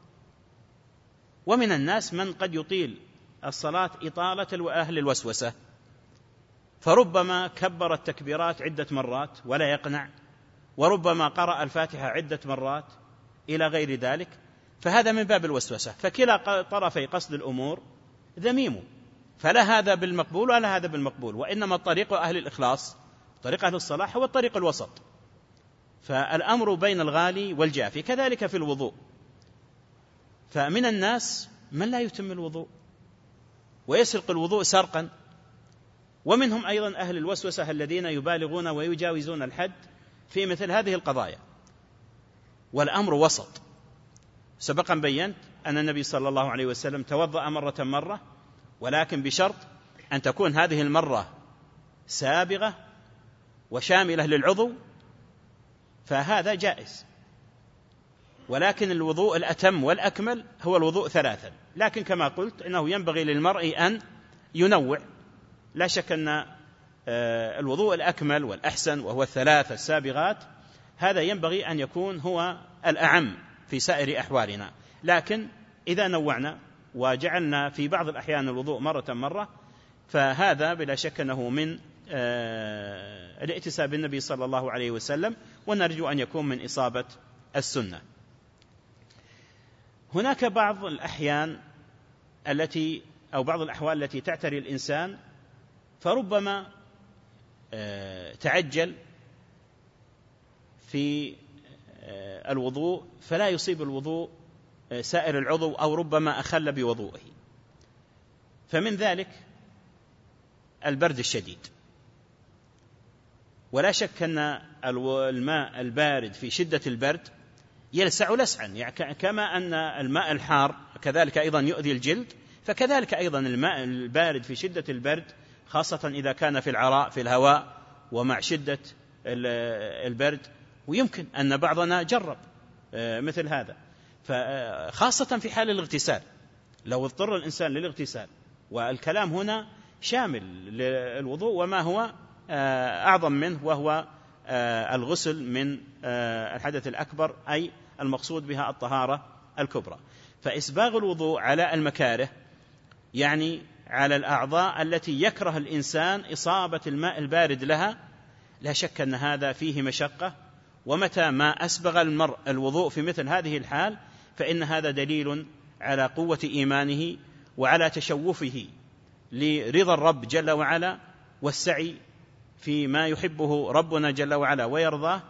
ومن الناس من قد يطيل الصلاة إطالة أهل الوسوسة، فربما كبر التكبيرات عدة مرات ولا يقنع، وربما قرأ الفاتحة عدة مرات إلى غير ذلك، فهذا من باب الوسوسة. فكلا طرفي قصد الأمور ذميم، فلا هذا بالمقبول ولا هذا بالمقبول، وإنما الطريق أهل الإخلاص، طريق أهل الصلاح هو الطريق الوسط. فالأمر بين الغالي والجافي. كذلك في الوضوء، فمن الناس من لا يتم الوضوء ويسرق الوضوء سرقا، ومنهم أيضا أهل الوسوسة الذين يبالغون ويجاوزون الحد في مثل هذه القضايا. والأمر وسط. سبقا بينت أن النبي صلى الله عليه وسلم توضأ مرة، ولكن بشرط أن تكون هذه المرة سابغة وشاملة للعضو، فهذا جائز. ولكن الوضوء الأتم والأكمل هو الوضوء 3. لكن كما قلت إنه ينبغي للمرء أن ينوع. لا شك أن الوضوء الأكمل والأحسن وهو 3 السابغات هذا ينبغي أن يكون هو الأعم في سائر أحوالنا. لكن إذا نوعنا وجعلنا في بعض الأحيان الوضوء مرة، فهذا بلا شك أنه من الائتساء بالنبي صلى الله عليه وسلم، ونرجو أن يكون من إصابة السنة. هناك بعض الأحيان أو بعض الأحوال التي تعتري الإنسان، فربما تعجل في الوضوء فلا يصيب الوضوء سائر العضو، أو ربما أخل بوضوءه. فمن ذلك البرد الشديد. ولا شك أن الماء البارد في شدة البرد يلسع لسعا، يعني كما أن الماء الحار كذلك أيضا يؤذي الجلد، فكذلك أيضا الماء البارد في شدة البرد، خاصة إذا كان في العراء في الهواء ومع شدة البرد. ويمكن أن بعضنا جرب مثل هذا، خاصة في حال الاغتسال، لو اضطر الإنسان للاغتسال. والكلام هنا شامل للوضوء وما هو أعظم منه، وهو الغسل من الحدث الأكبر، أي المقصود بها الطهارة الكبرى. فإسباغ الوضوء على المكاره يعني على الأعضاء التي يكره الإنسان إصابة الماء البارد لها، لا شك أن هذا فيه مشقة. ومتى ما أسبغ المرء الوضوء في مثل هذه الحال فإن هذا دليل على قوة إيمانه وعلى تشوفه لرضا الرب جل وعلا والسعي فيما يحبه ربنا جل وعلا ويرضاه.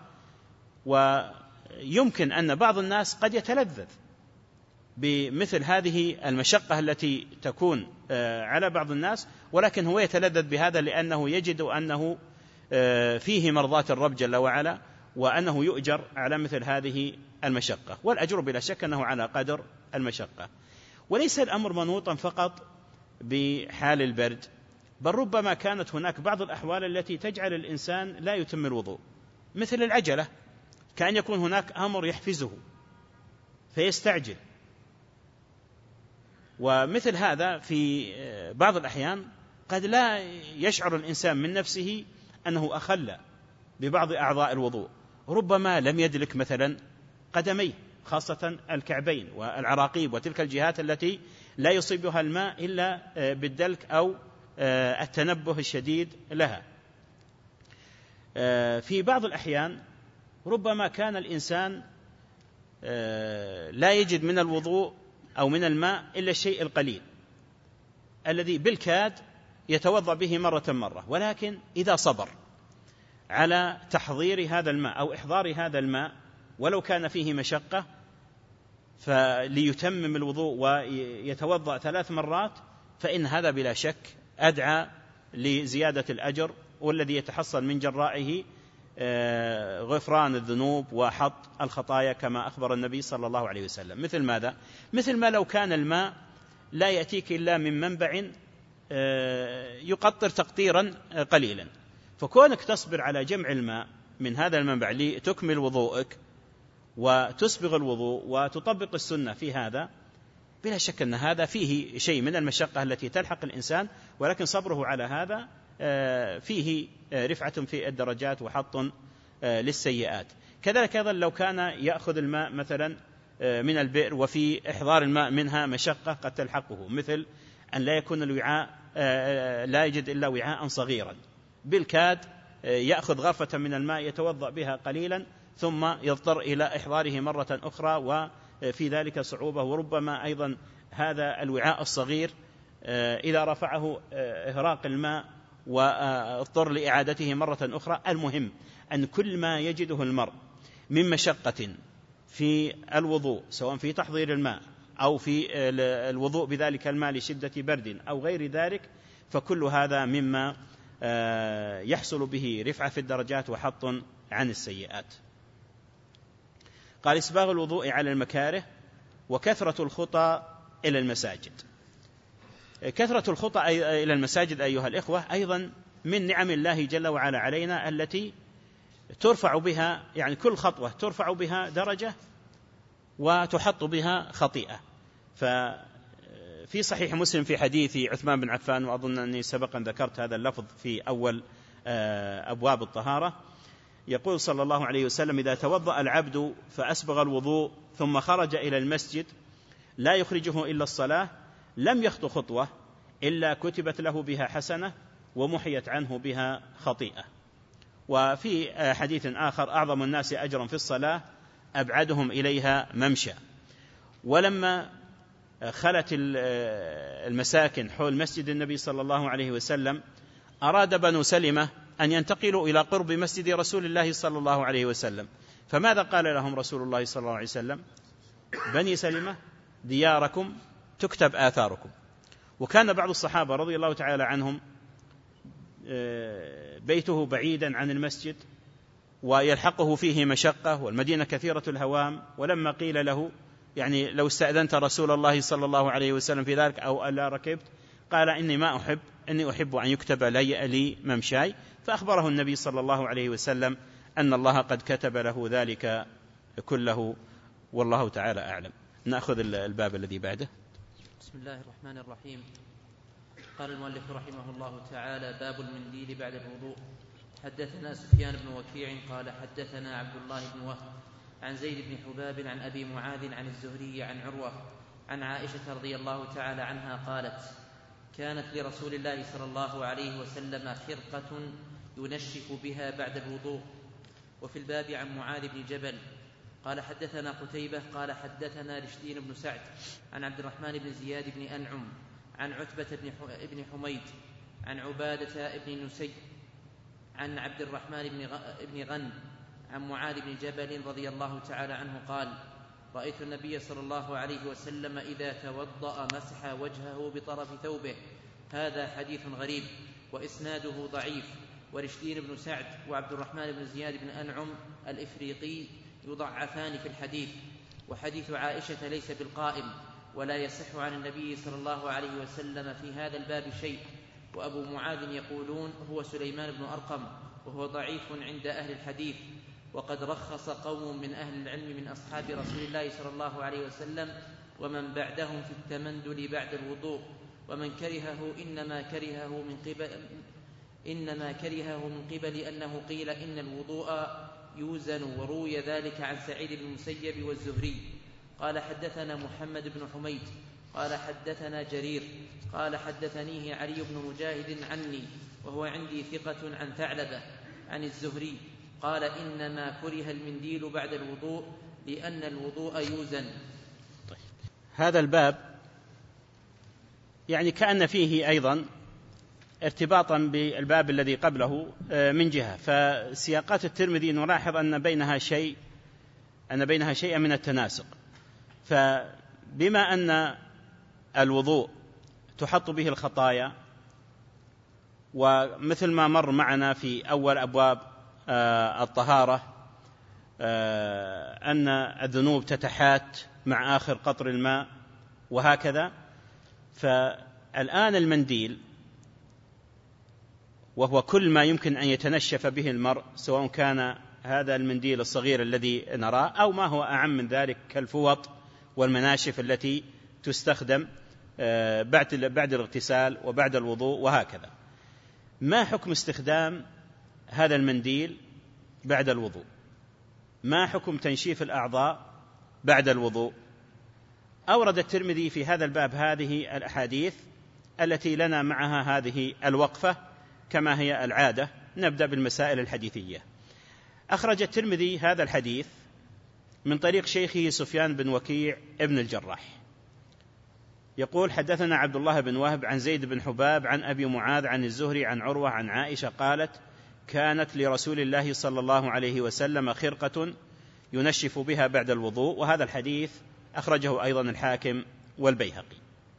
ويمكن أن بعض الناس قد يتلذذ بمثل هذه المشقة التي تكون على بعض الناس، ولكن هو يتلذذ بهذا لأنه يجد أنه فيه مرضاة الرب جل وعلا، وأنه يؤجر على مثل هذه المشقة، والأجر بلا شك أنه على قدر المشقة. وليس الأمر منوطا فقط بحال البرد، بل ربما كانت هناك بعض الأحوال التي تجعل الإنسان لا يتم الوضوء، مثل العجلة، كأن يكون هناك أمر يحفزه فيستعجل، ومثل هذا في بعض الأحيان قد لا يشعر الإنسان من نفسه أنه أخل ببعض أعضاء الوضوء، ربما لم يدلك مثلا قدميه، خاصة الكعبين والعراقيب وتلك الجهات التي لا يصيبها الماء إلا بالدلك أو التنبه الشديد لها. في بعض الأحيان ربما كان الإنسان لا يجد من الوضوء أو من الماء إلا الشيء القليل الذي بالكاد يتوضأ به مرة، ولكن إذا صبر على تحضير هذا الماء أو إحضار هذا الماء ولو كان فيه مشقة فليتمم الوضوء ويتوضأ 3 مرات، فإن هذا بلا شك أدعى لزيادة الأجر، والذي يتحصل من جرائه غفران الذنوب وحط الخطايا كما أخبر النبي صلى الله عليه وسلم. مثل ماذا؟ مثل ما لو كان الماء لا يأتيك إلا من منبع يقطر تقطيرا قليلا، فكونك تصبر على جمع الماء من هذا المنبع لتكمل وضوءك وتسبغ الوضوء وتطبق السنة في هذا، بلا شك أن هذا فيه شيء من المشقة التي تلحق الإنسان، ولكن صبره على هذا فيه رفعة في الدرجات وحط للسيئات. كذلك أيضا لو كان يأخذ الماء مثلا من البئر وفي إحضار الماء منها مشقة قد تلحقه، مثل أن لا يكون الوعاء لا يجد إلا وعاء صغيرا، بالكاد يأخذ غرفة من الماء يتوضأ بها قليلا ثم يضطر إلى إحضاره مرة أخرى، وفي ذلك صعوبة. وربما أيضا هذا الوعاء الصغير إذا رفعه إهراق الماء واضطر لإعادته مرة أخرى. المهم أن كل ما يجده المرء من مشقة في الوضوء، سواء في تحضير الماء أو في الوضوء بذلك الماء لشدة برد أو غير ذلك، فكل هذا مما يحصل به رفعة في الدرجات وحط عن السيئات. قال: إسباغ الوضوء على المكاره وكثرة الخطى إلى المساجد. كثرة الخطى إلى المساجد أيها الإخوة أيضا من نعم الله جل وعلا علينا، التي ترفع بها، يعني كل خطوة ترفع بها درجة وتحط بها خطيئة. ففي صحيح مسلم في حديث عثمان بن عفان، وأظن أني سبقا ذكرت هذا اللفظ في أول أبواب الطهارة، يقول صلى الله عليه وسلم: إذا توضأ العبد فأسبغ الوضوء ثم خرج إلى المسجد لا يخرجه إلا الصلاة لم يخطو خطوة إلا كتبت له بها حسنة ومحيت عنه بها خطيئة. وفي حديث آخر: أعظم الناس أجرا في الصلاة أبعدهم إليها ممشى. ولما خلت المساكن حول مسجد النبي صلى الله عليه وسلم أراد بنو سلمة أن ينتقلوا إلى قرب مسجد رسول الله صلى الله عليه وسلم، فماذا قال لهم رسول الله صلى الله عليه وسلم؟ بني سلمة دياركم تكتب آثاركم. وكان بعض الصحابة رضي الله تعالى عنهم بيته بعيدا عن المسجد ويلحقه فيه مشقة، والمدينة كثيرة الهوام، ولما قيل له يعني لو استأذنت رسول الله صلى الله عليه وسلم في ذلك أو ألا ركبت، قال: إني أحب أن يكتب لي ممشاي. فأخبره النبي صلى الله عليه وسلم أن الله قد كتب له ذلك كله، والله تعالى أعلم. نأخذ الباب الذي بعده. بسم الله الرحمن الرحيم. قال المؤلف رحمه الله تعالى: باب المنديل بعد الوضوء. حدثنا سفيان بن وكيع قال حدثنا عبد الله بن وهب عن زيد بن حباب عن أبي معاذ عن الزهري عن عروة عن عائشة رضي الله تعالى عنها قالت: كانت لرسول الله صلى الله عليه وسلم خرقة ينشف بها بعد الوضوء. وفي الباب عن معاذ بن جبل قال حدثنا قتيبة قال حدثنا رشدين بن سعد عن عبد الرحمن بن زياد بن أنعم عن عتبة بن حميد عن عبادة بن نسي عن عبد الرحمن بن غن عن معاذ بن جبل رضي الله تعالى عنه قال: رأيت النبي صلى الله عليه وسلم إذا توضأ مسح وجهه بطرف ثوبه. هذا حديث غريب وإسناده ضعيف. ورشدين بن سعد وعبد الرحمن بن زياد بن أنعم الإفريقي يضعفان في الحديث. وحديث عائشة ليس بالقائم، ولا يصح عن النبي صلى الله عليه وسلم في هذا الباب شيء، وأبو معاذ يقولون هو سليمان بن أرقم، وهو ضعيف عند أهل الحديث. وقد رخص قوم من أهل العلم من أصحاب رسول الله صلى الله عليه وسلم ومن بعدهم في التمندل بعد الوضوء، ومن كرهه إنما كرهه من قبل أنه قيل إن الوضوء يوزن، وروي ذلك عن سعيد بن المسيب والزهري. قال حدثنا محمد بن حميد قال حدثنا جرير قال حدثنيه علي بن مجاهد عني، وهو عندي ثقة، عن ثعلبة عن الزهري قال إنما كره المنديل بعد الوضوء لأن الوضوء يوزن. طيب. هذا الباب يعني كأن فيه أيضا ارتباطا بالباب الذي قبله من جهة، فسياقات الترمذي نلاحظ أن بينها شيء من التناسق. فبما أن الوضوء تحط به الخطايا، ومثل ما مر معنا في أول أبواب الطهارة أن الذنوب تتحات مع آخر قطر الماء وهكذا، فالآن المنديل وهو كل ما يمكن أن يتنشف به المرء، سواء كان هذا المنديل الصغير الذي نراه أو ما هو أعم من ذلك كالفوط والمناشف التي تستخدم بعد الاغتسال وبعد الوضوء وهكذا. ما حكم استخدام هذا المنديل بعد الوضوء؟ ما حكم تنشيف الأعضاء بعد الوضوء؟ أورد الترمذي في هذا الباب هذه الأحاديث التي لنا معها هذه الوقفة كما هي العادة، نبدأ بالمسائل الحديثية. أخرج الترمذي هذا الحديث من طريق شيخه سفيان بن وكيع ابن الجراح، يقول حدثنا عبد الله بن وهب عن زيد بن حباب عن أبي معاذ عن الزهري عن عروة عن عائشة قالت كانت لرسول الله صلى الله عليه وسلم خرقة ينشف بها بعد الوضوء. وهذا الحديث أخرجه أيضا الحاكم والبيهقي.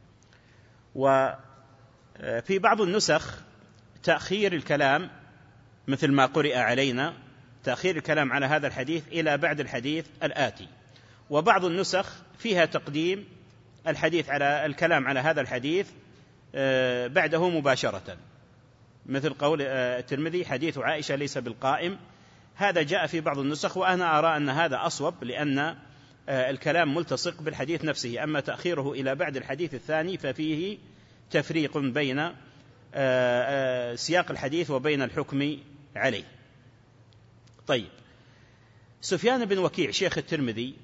وفي بعض النسخ تأخير الكلام مثل ما قرئ علينا، تأخير الكلام على هذا الحديث إلى بعد الحديث الآتي، وبعض النسخ فيها تقديم الحديث على الكلام على هذا الحديث بعده مباشرة، مثل قول الترمذي حديث عائشة ليس بالقائم. هذا جاء في بعض النسخ، وأنا أرى أن هذا أصوب، لأن الكلام ملتصق بالحديث نفسه. أما تأخيره إلى بعد الحديث الثاني ففيه تفريق بين سياق الحديث وبين الحكم عليه. طيب، سفيان بن وكيع شيخ الترمذي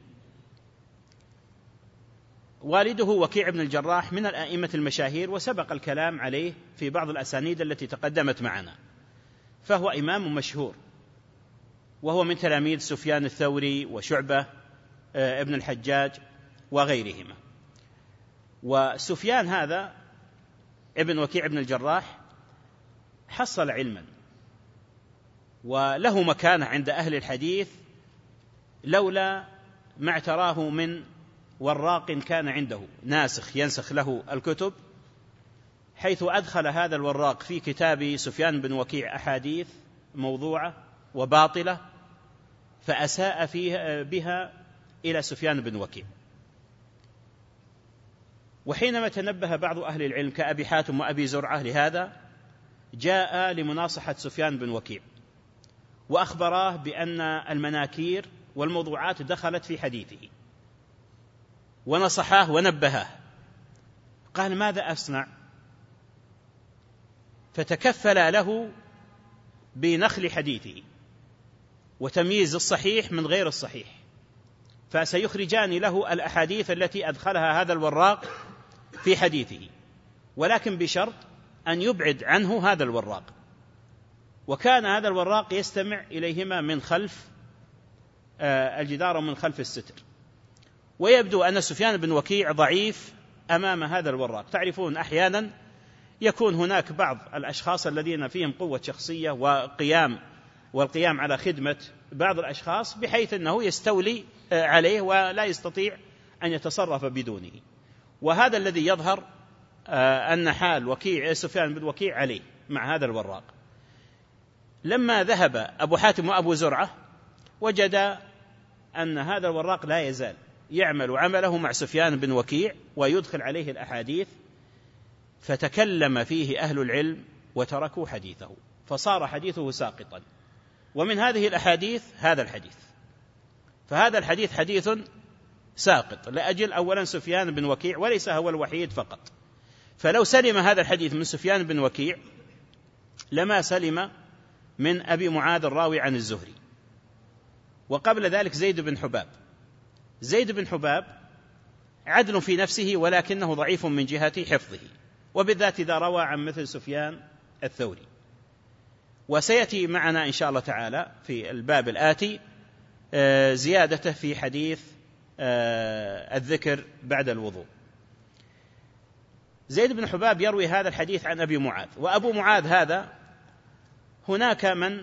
والده وكيع بن الجراح من الأئمة المشاهير، وسبق الكلام عليه في بعض الأسانيد التي تقدمت معنا، فهو إمام مشهور، وهو من تلاميذ سفيان الثوري وشعبة ابن الحجاج وغيرهما. وسفيان هذا ابن وكيع بن الجراح حصل علما وله مكانة عند أهل الحديث لولا ما اعتراه من وراق كان عنده ناسخ ينسخ له الكتب، حيث أدخل هذا الوراق في كتاب سفيان بن وكيع أحاديث موضوعة وباطلة، فأساء بها إلى سفيان بن وكيع. وحينما تنبه بعض أهل العلم كأبي حاتم وأبي زرعة لهذا، جاء لمناصحة سفيان بن وكيع وأخبراه بأن المناكير والموضوعات دخلت في حديثه، ونصحاه ونبهاه. قال ماذا أصنع؟ فتكفل له بنخل حديثه وتمييز الصحيح من غير الصحيح، فسيخرجان له الأحاديث التي أدخلها هذا الوراق في حديثه، ولكن بشرط أن يبعد عنه هذا الوراق. وكان هذا الوراق يستمع إليهما من خلف الجدار ومن خلف الستر. ويبدو أن سفيان بن وكيع ضعيف أمام هذا الوراق. تعرفون أحيانا يكون هناك بعض الأشخاص الذين فيهم قوة شخصية والقيام على خدمة بعض الأشخاص، بحيث أنه يستولي عليه ولا يستطيع أن يتصرف بدونه. وهذا الذي يظهر أن حال سفيان بن وكيع عليه مع هذا الوراق. لما ذهب أبو حاتم وأبو زرعة وجد أن هذا الوراق لا يزال يعمل عمله مع سفيان بن وكيع ويدخل عليه الأحاديث، فتكلم فيه أهل العلم وتركوا حديثه، فصار حديثه ساقطا. ومن هذه الأحاديث هذا الحديث، فهذا الحديث حديث ساقط لأجل أولا سفيان بن وكيع، وليس هو الوحيد فقط. فلو سلم هذا الحديث من سفيان بن وكيع لما سلم من أبي معاذ الراوي عن الزهري. وقبل ذلك زيد بن حباب. زيد بن حباب عدل في نفسه ولكنه ضعيف من جهة حفظه، وبالذات إذا روى عن مثل سفيان الثوري. وسيأتي معنا إن شاء الله تعالى في الباب الآتي زيادته في حديث الذكر بعد الوضوء. زيد بن حباب يروي هذا الحديث عن أبي معاذ، وأبو معاذ هذا هناك من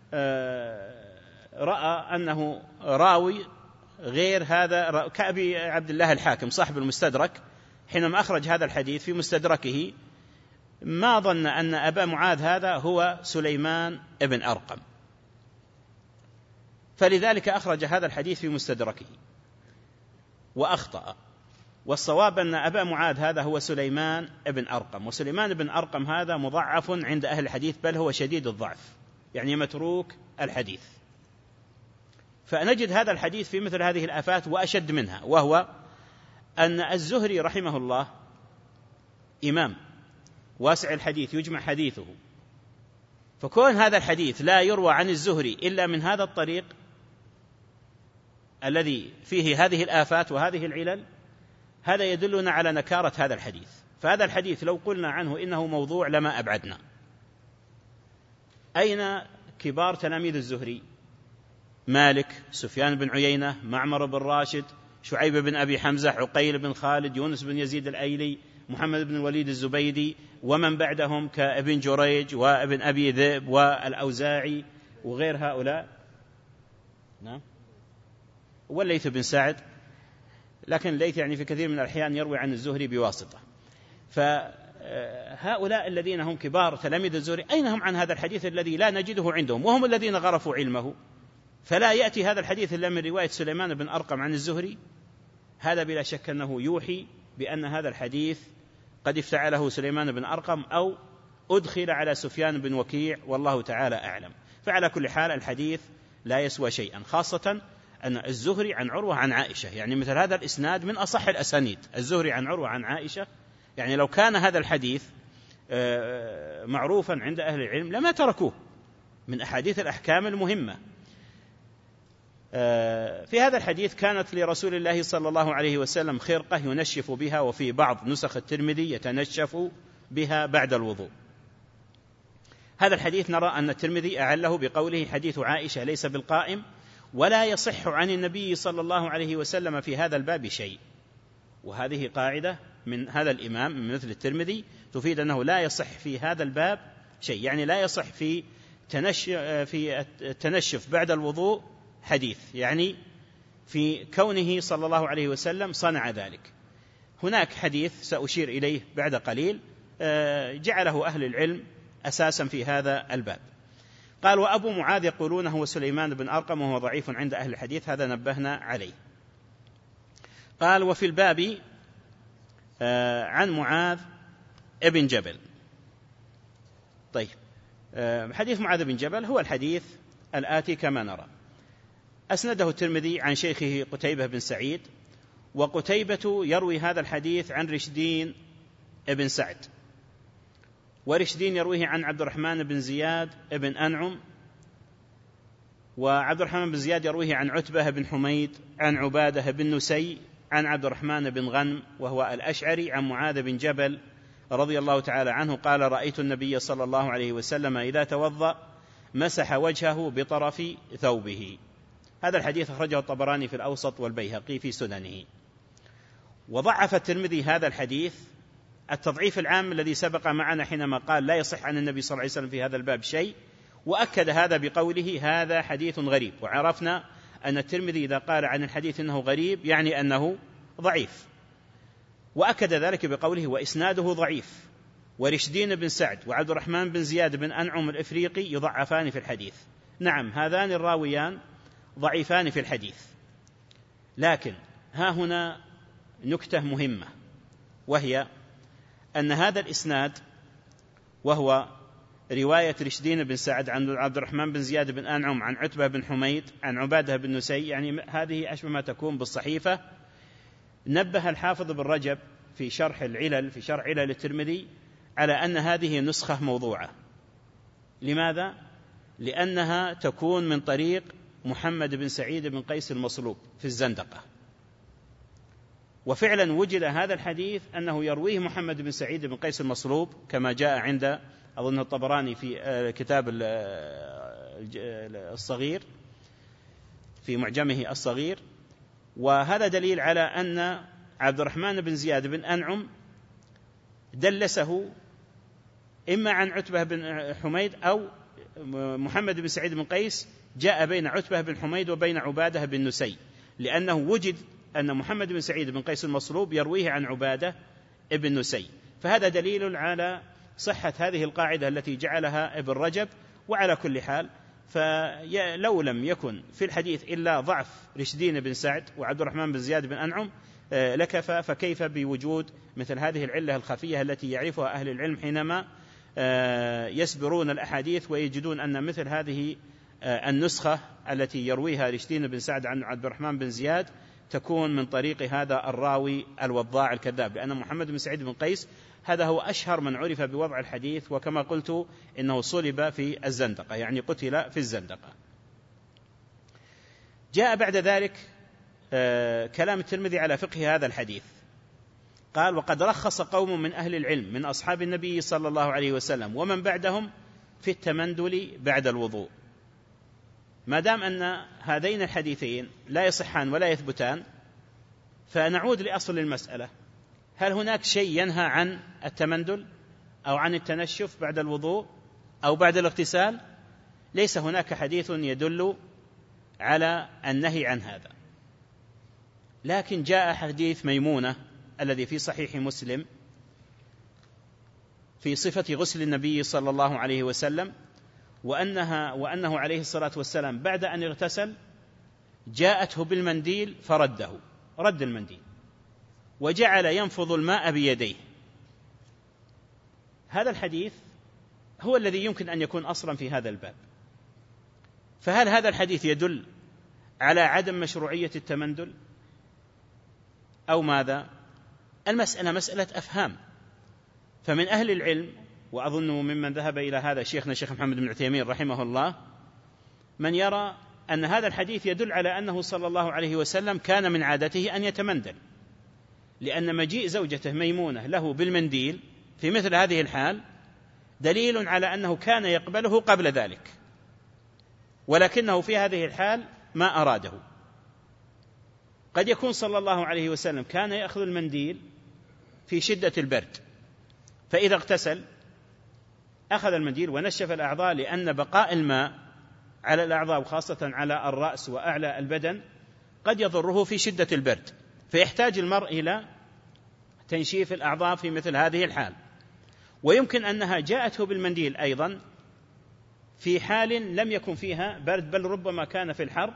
رأى أنه راوي غير هذا، كأبي عبد الله الحاكم صاحب المستدرك حينما أخرج هذا الحديث في مستدركه ما ظن أن أبا معاذ هذا هو سليمان ابن أرقم، فلذلك أخرج هذا الحديث في مستدركه وأخطأ. والصواب أن أبا معاذ هذا هو سليمان ابن أرقم، وسليمان بن أرقم هذا مضعف عند أهل الحديث، بل هو شديد الضعف، يعني متروك الحديث. فنجد هذا الحديث في مثل هذه الآفات وأشد منها، وهو أن الزهري رحمه الله إمام واسع الحديث يجمع حديثه، فكون هذا الحديث لا يروى عن الزهري إلا من هذا الطريق الذي فيه هذه الآفات وهذه العلل، هذا يدلنا على نكارة هذا الحديث. فهذا الحديث لو قلنا عنه إنه موضوع لما أبعدنا. أين كبار تلاميذ الزهري؟ مالك، سفيان بن عيينة، معمر بن راشد، شعيب بن أبي حمزة، عقيل بن خالد، يونس بن يزيد الأيلي، محمد بن الوليد الزبيدي، ومن بعدهم كابن جريج وابن أبي ذئب والأوزاعي وغير هؤلاء، نعم، والليث بن سعد، لكن الليث يعني في كثير من الأحيان يروي عن الزهري بواسطة. فهؤلاء الذين هم كبار تلاميذ الزهري أين هم عن هذا الحديث الذي لا نجده عندهم، وهم الذين غرفوا علمه؟ فلا يأتي هذا الحديث إلا من رواية سليمان بن أرقم عن الزهري. هذا بلا شك أنه يوحي بأن هذا الحديث قد افتعله سليمان بن أرقم أو أدخل على سفيان بن وكيع، والله تعالى أعلم. فعلى كل حال الحديث لا يسوى شيئا، خاصة أن الزهري عن عروة عن عائشة، يعني مثل هذا الإسناد من أصح الأسانيد، الزهري عن عروة عن عائشة. يعني لو كان هذا الحديث معروفا عند أهل العلم لما تركوه، من أحاديث الأحكام المهمة. في هذا الحديث كانت لرسول الله صلى الله عليه وسلم خرقة ينشف بها، وفي بعض نسخ الترمذي يتنشف بها بعد الوضوء. هذا الحديث نرى أن الترمذي أعله بقوله حديث عائشة ليس بالقائم، ولا يصح عن النبي صلى الله عليه وسلم في هذا الباب شيء. وهذه قاعدة من هذا الإمام من مثل الترمذي تفيد أنه لا يصح في هذا الباب شيء، يعني لا يصح في التنشف بعد الوضوء حديث، يعني في كونه صلى الله عليه وسلم صنع ذلك. هناك حديث سأشير إليه بعد قليل جعله أهل العلم أساسا في هذا الباب. قال وأبو معاذ يقولون هو سليمان بن أرقم وهو ضعيف عند أهل الحديث، هذا نبهنا عليه. قال وفي الباب عن معاذ ابن جبل. طيب، حديث معاذ بن جبل هو الحديث الآتي كما نرى. أسنده الترمذي عن شيخه قتيبة بن سعيد، وقتيبة يروي هذا الحديث عن رشدين ابن سعد، ورشدين يرويه عن عبد الرحمن بن زياد ابن أنعم، وعبد الرحمن بن زياد يرويه عن عتبة بن حميد عن عبادة بن نسي عن عبد الرحمن بن غنم وهو الأشعري عن معاذ بن جبل رضي الله تعالى عنه قال رأيت النبي صلى الله عليه وسلم إذا توضأ مسح وجهه بطرف ثوبه. هذا الحديث أخرجه الطبراني في الأوسط والبيهقي في سننه. وضعف الترمذي هذا الحديث التضعيف العام الذي سبق معنا حينما قال لا يصح عن النبي صلى الله عليه وسلم في هذا الباب شيء، وأكد هذا بقوله هذا حديث غريب. وعرفنا أن الترمذي إذا قال عن الحديث أنه غريب يعني أنه ضعيف، وأكد ذلك بقوله وإسناده ضعيف. ورشدين بن سعد وعبد الرحمن بن زياد بن أنعم الإفريقي يضعفان في الحديث. نعم، هذان الراويان ضعيفان في الحديث، لكن ها هنا نكتة مهمة، وهي أن هذا الإسناد وهو رواية رشدين بن سعد عن عبد الرحمن بن زياد بن أنعم عن عتبة بن حميد عن عبادة بن نسي، يعني هذه أشبه ما تكون بالصحيفة. نبه الحافظ بن رجب في شرح العلل في شرح علل الترمذي على أن هذه نسخة موضوعة. لماذا؟ لأنها تكون من طريق محمد بن سعيد بن قيس المصلوب في الزندقة، وفعلا وجد هذا الحديث أنه يرويه محمد بن سعيد بن قيس المصلوب كما جاء عند أظن الطبراني في كتاب الصغير في معجمه الصغير. وهذا دليل على أن عبد الرحمن بن زياد بن أنعم دلسه إما عن عتبة بن حميد أو محمد بن سعيد بن قيس جاء بين عتبة بن حميد وبين عبادة بن نسي، لأنه وجد أن محمد بن سعيد بن قيس المصلوب يرويه عن عبادة بن نسي. فهذا دليل على صحة هذه القاعدة التي جعلها ابن رجب. وعلى كل حال فلو لم يكن في الحديث إلا ضعف رشدين بن سعد وعبد الرحمن بن زياد بن أنعم لكفى، فكيف بوجود مثل هذه العلة الخفية التي يعرفها أهل العلم حينما يسبرون الأحاديث ويجدون أن مثل هذه النسخة التي يرويها رشدين بن سعد عن عبد الرحمن بن زياد تكون من طريق هذا الراوي الوضاع الكذاب، لأن محمد بن سعيد بن قيس هذا هو أشهر من عرف بوضع الحديث، وكما قلت إنه صلب في الزندقة، يعني قتل في الزندقة. جاء بعد ذلك كلام الترمذي على فقه هذا الحديث، قال: وقد رخص قوم من أهل العلم من أصحاب النبي صلى الله عليه وسلم ومن بعدهم في التمندل بعد الوضوء. ما دام أن هذين الحديثين لا يصحان ولا يثبتان، فنعود لأصل المسألة: هل هناك شيء ينهى عن التمندل أو عن التنشف بعد الوضوء أو بعد الاغتسال؟ ليس هناك حديث يدل على النهي عن هذا. لكن جاء حديث ميمونة الذي في صحيح مسلم في صفة غسل النبي صلى الله عليه وسلم، وأنه عليه الصلاة والسلام بعد أن اغتسل جاءته بالمنديل فرده، رد المنديل وجعل ينفض الماء بيديه. هذا الحديث هو الذي يمكن أن يكون أصلا في هذا الباب. فهل هذا الحديث يدل على عدم مشروعية التمندل أو ماذا؟ المسألة مسألة أفهام. فمن أهل العلم، وأظن ممن ذهب إلى هذا شيخنا الشيخ محمد بن عثيمين رحمه الله، من يرى أن هذا الحديث يدل على أنه صلى الله عليه وسلم كان من عادته أن يتمندل، لأن مجيء زوجته ميمونة له بالمنديل في مثل هذه الحال دليل على أنه كان يقبله قبل ذلك، ولكنه في هذه الحال ما أراده. قد يكون صلى الله عليه وسلم كان يأخذ المنديل في شدة البرد، فإذا اغتسل أخذ المنديل ونشف الأعضاء، لأن بقاء الماء على الأعضاء وخاصة على الرأس وأعلى البدن قد يضره في شدة البرد، فيحتاج المرء إلى تنشيف الأعضاء في مثل هذه الحال. ويمكن أنها جاءته بالمنديل أيضا في حال لم يكن فيها برد، بل ربما كان في الحر،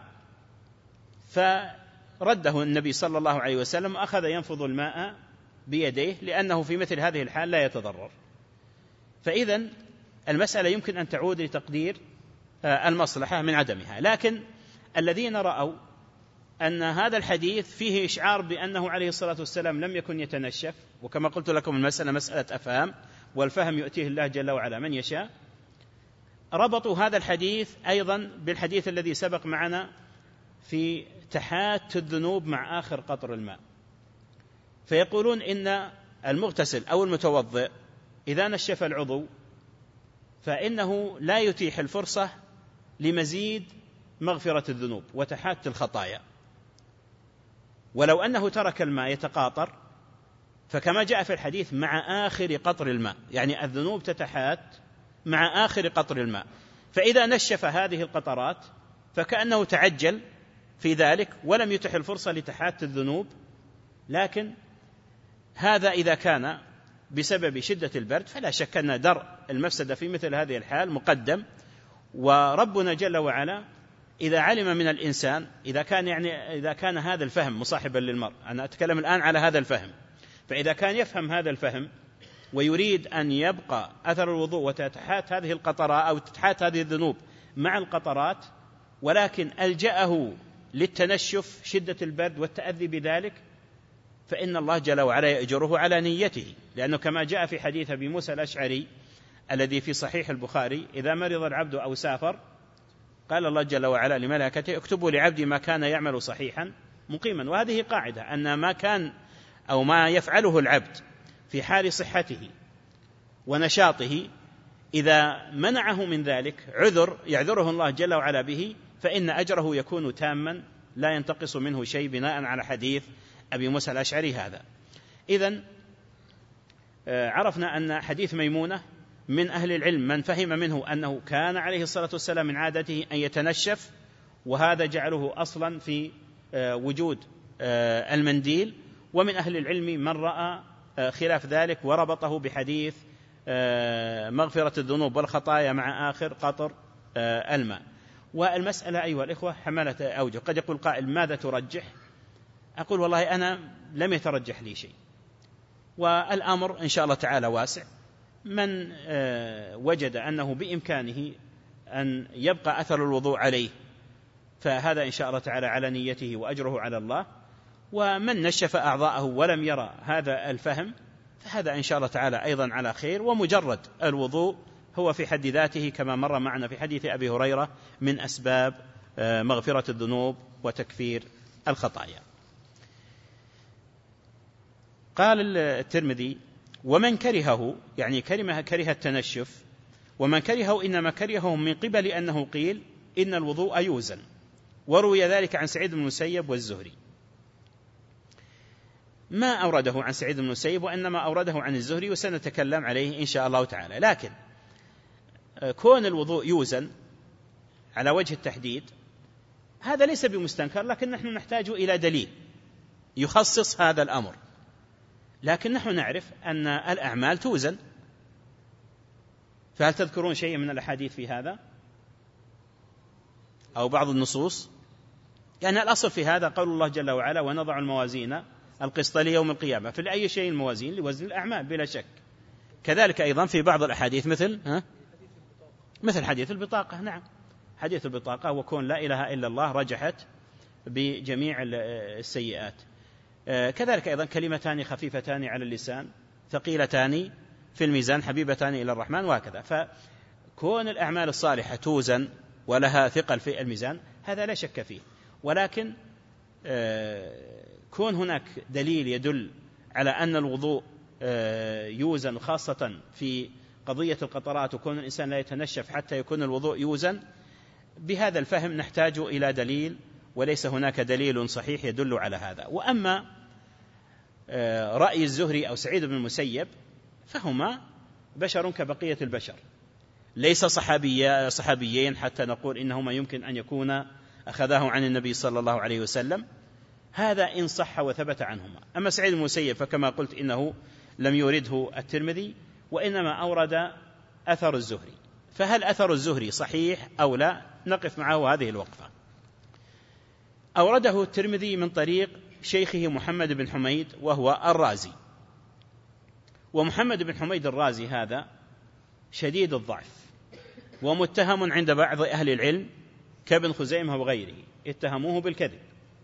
فرده النبي صلى الله عليه وسلم وأخذ ينفض الماء بيديه، لأنه في مثل هذه الحال لا يتضرر. فإذا المسألة يمكن أن تعود لتقدير المصلحة من عدمها. لكن الذين رأوا أن هذا الحديث فيه إشعار بأنه عليه الصلاة والسلام لم يكن يتنشف، وكما قلت لكم المسألة مسألة أفهام، والفهم يؤتيه الله جل وعلا من يشاء، ربطوا هذا الحديث أيضا بالحديث الذي سبق معنا في تحات الذنوب مع آخر قطر الماء، فيقولون إن المغتسل أو المتوضئ إذا نشف العضو فإنه لا يتيح الفرصة لمزيد مغفرة الذنوب وتحات الخطايا، ولو أنه ترك الماء يتقاطر فكما جاء في الحديث مع آخر قطر الماء، يعني الذنوب تتحات مع آخر قطر الماء، فإذا نشف هذه القطرات فكأنه تعجل في ذلك ولم يتح الفرصة لتحات الذنوب. لكن هذا إذا كان بسبب شدة البرد فلا شك أن درء المفسدة في مثل هذه الحال مقدم. وربنا جل وعلا إذا علم من الإنسان، إذا كان هذا الفهم مصاحبا للمرء، أنا أتكلم الآن على هذا الفهم، فإذا كان يفهم هذا الفهم ويريد أن يبقى أثر الوضوء وتتحات هذه القطرات أو تتحات هذه الذنوب مع القطرات، ولكن ألجأه للتنشف شدة البرد والتأذي بذلك، فإن الله جل وعلا يأجره على نيته، لأنه كما جاء في حديث أبي موسى الأشعري الذي في صحيح البخاري: إذا مرض العبد أو سافر قال الله جل وعلا لملائكته: اكتبوا لعبدي ما كان يعمل صحيحا مقيما. وهذه قاعدة أن ما كان أو ما يفعله العبد في حال صحته ونشاطه إذا منعه من ذلك عذر يعذره الله جل وعلا به، فإن أجره يكون تاما لا ينتقص منه شيء، بناء على حديث أبي موسى الأشعري هذا. إذن عرفنا أن حديث ميمونة من أهل العلم من فهم منه أنه كان عليه الصلاة والسلام من عادته أن يتنشف، وهذا جعله أصلا في وجود المنديل، ومن أهل العلم من رأى خلاف ذلك وربطه بحديث مغفرة الذنوب والخطايا مع آخر قطر الماء. والمسألة أيها الإخوة حمالة أوجه. قد يقول قائل: ماذا ترجح؟ أقول: والله أنا لم يترجح لي شيء، والأمر إن شاء الله تعالى واسع. من وجد أنه بإمكانه أن يبقى أثر الوضوء عليه فهذا إن شاء الله تعالى على نيته وأجره على الله، ومن نشف أعضاءه ولم يرى هذا الفهم فهذا إن شاء الله تعالى أيضا على خير. ومجرد الوضوء هو في حد ذاته كما مر معنا في حديث أبي هريرة من أسباب مغفرة الذنوب وتكفير الخطايا. قال الترمذي: ومن كرهه، يعني كره التنشف، ومن كرهه إنما كرهه من قبل أنه قيل إن الوضوء يوزن، وروي ذلك عن سعيد بن المسيب والزهري. ما أورده عن سعيد بن المسيب، وإنما أورده عن الزهري، وسنتكلم عليه إن شاء الله تعالى. لكن كون الوضوء يوزن على وجه التحديد هذا ليس بمستنكر، لكن نحن نحتاج إلى دليل يخصص هذا الأمر. لكن نحن نعرف أن الأعمال توزن، فهل تذكرون شيئا من الأحاديث في هذا أو بعض النصوص؟ يعني الأصل في هذا قول الله جل وعلا: ونضع الموازين القسط ليوم القيامة. فلأي شيء الموازين؟ لوزن الأعمال بلا شك. كذلك أيضا في بعض الأحاديث مثل حديث البطاقة. نعم، حديث البطاقة وكون لا إله إلا الله رجحت بجميع السيئات. كذلك أيضا كلمتان خفيفتان على اللسان ثقيلتان في الميزان حبيبتان إلى الرحمن، وهكذا. فكون الأعمال الصالحة توزن ولها ثقل في الميزان هذا لا شك فيه، ولكن كون هناك دليل يدل على أن الوضوء يوزن، خاصة في قضية القطرات، وكون الإنسان لا يتنشف حتى يكون الوضوء يوزن، بهذا الفهم نحتاج إلى دليل، وليس هناك دليل صحيح يدل على هذا. وأما رأي الزهري أو سعيد بن المسيب فهما بشر كبقية البشر، ليس صحابيين حتى نقول إنهما يمكن أن يكون أخذاه عن النبي صلى الله عليه وسلم، هذا إن صح وثبت عنهما. أما سعيد بن المسيب فكما قلت إنه لم يورده الترمذي، وإنما أورد أثر الزهري. فهل أثر الزهري صحيح أو لا؟ نقف معه هذه الوقفة. أورده الترمذي من طريق شيخه محمد بن حميد وهو الرازي، ومحمد بن حميد الرازي هذا شديد الضعف ومتهم عند بعض أهل العلم كابن خزيمة وغيره، اتهموه بالكذب.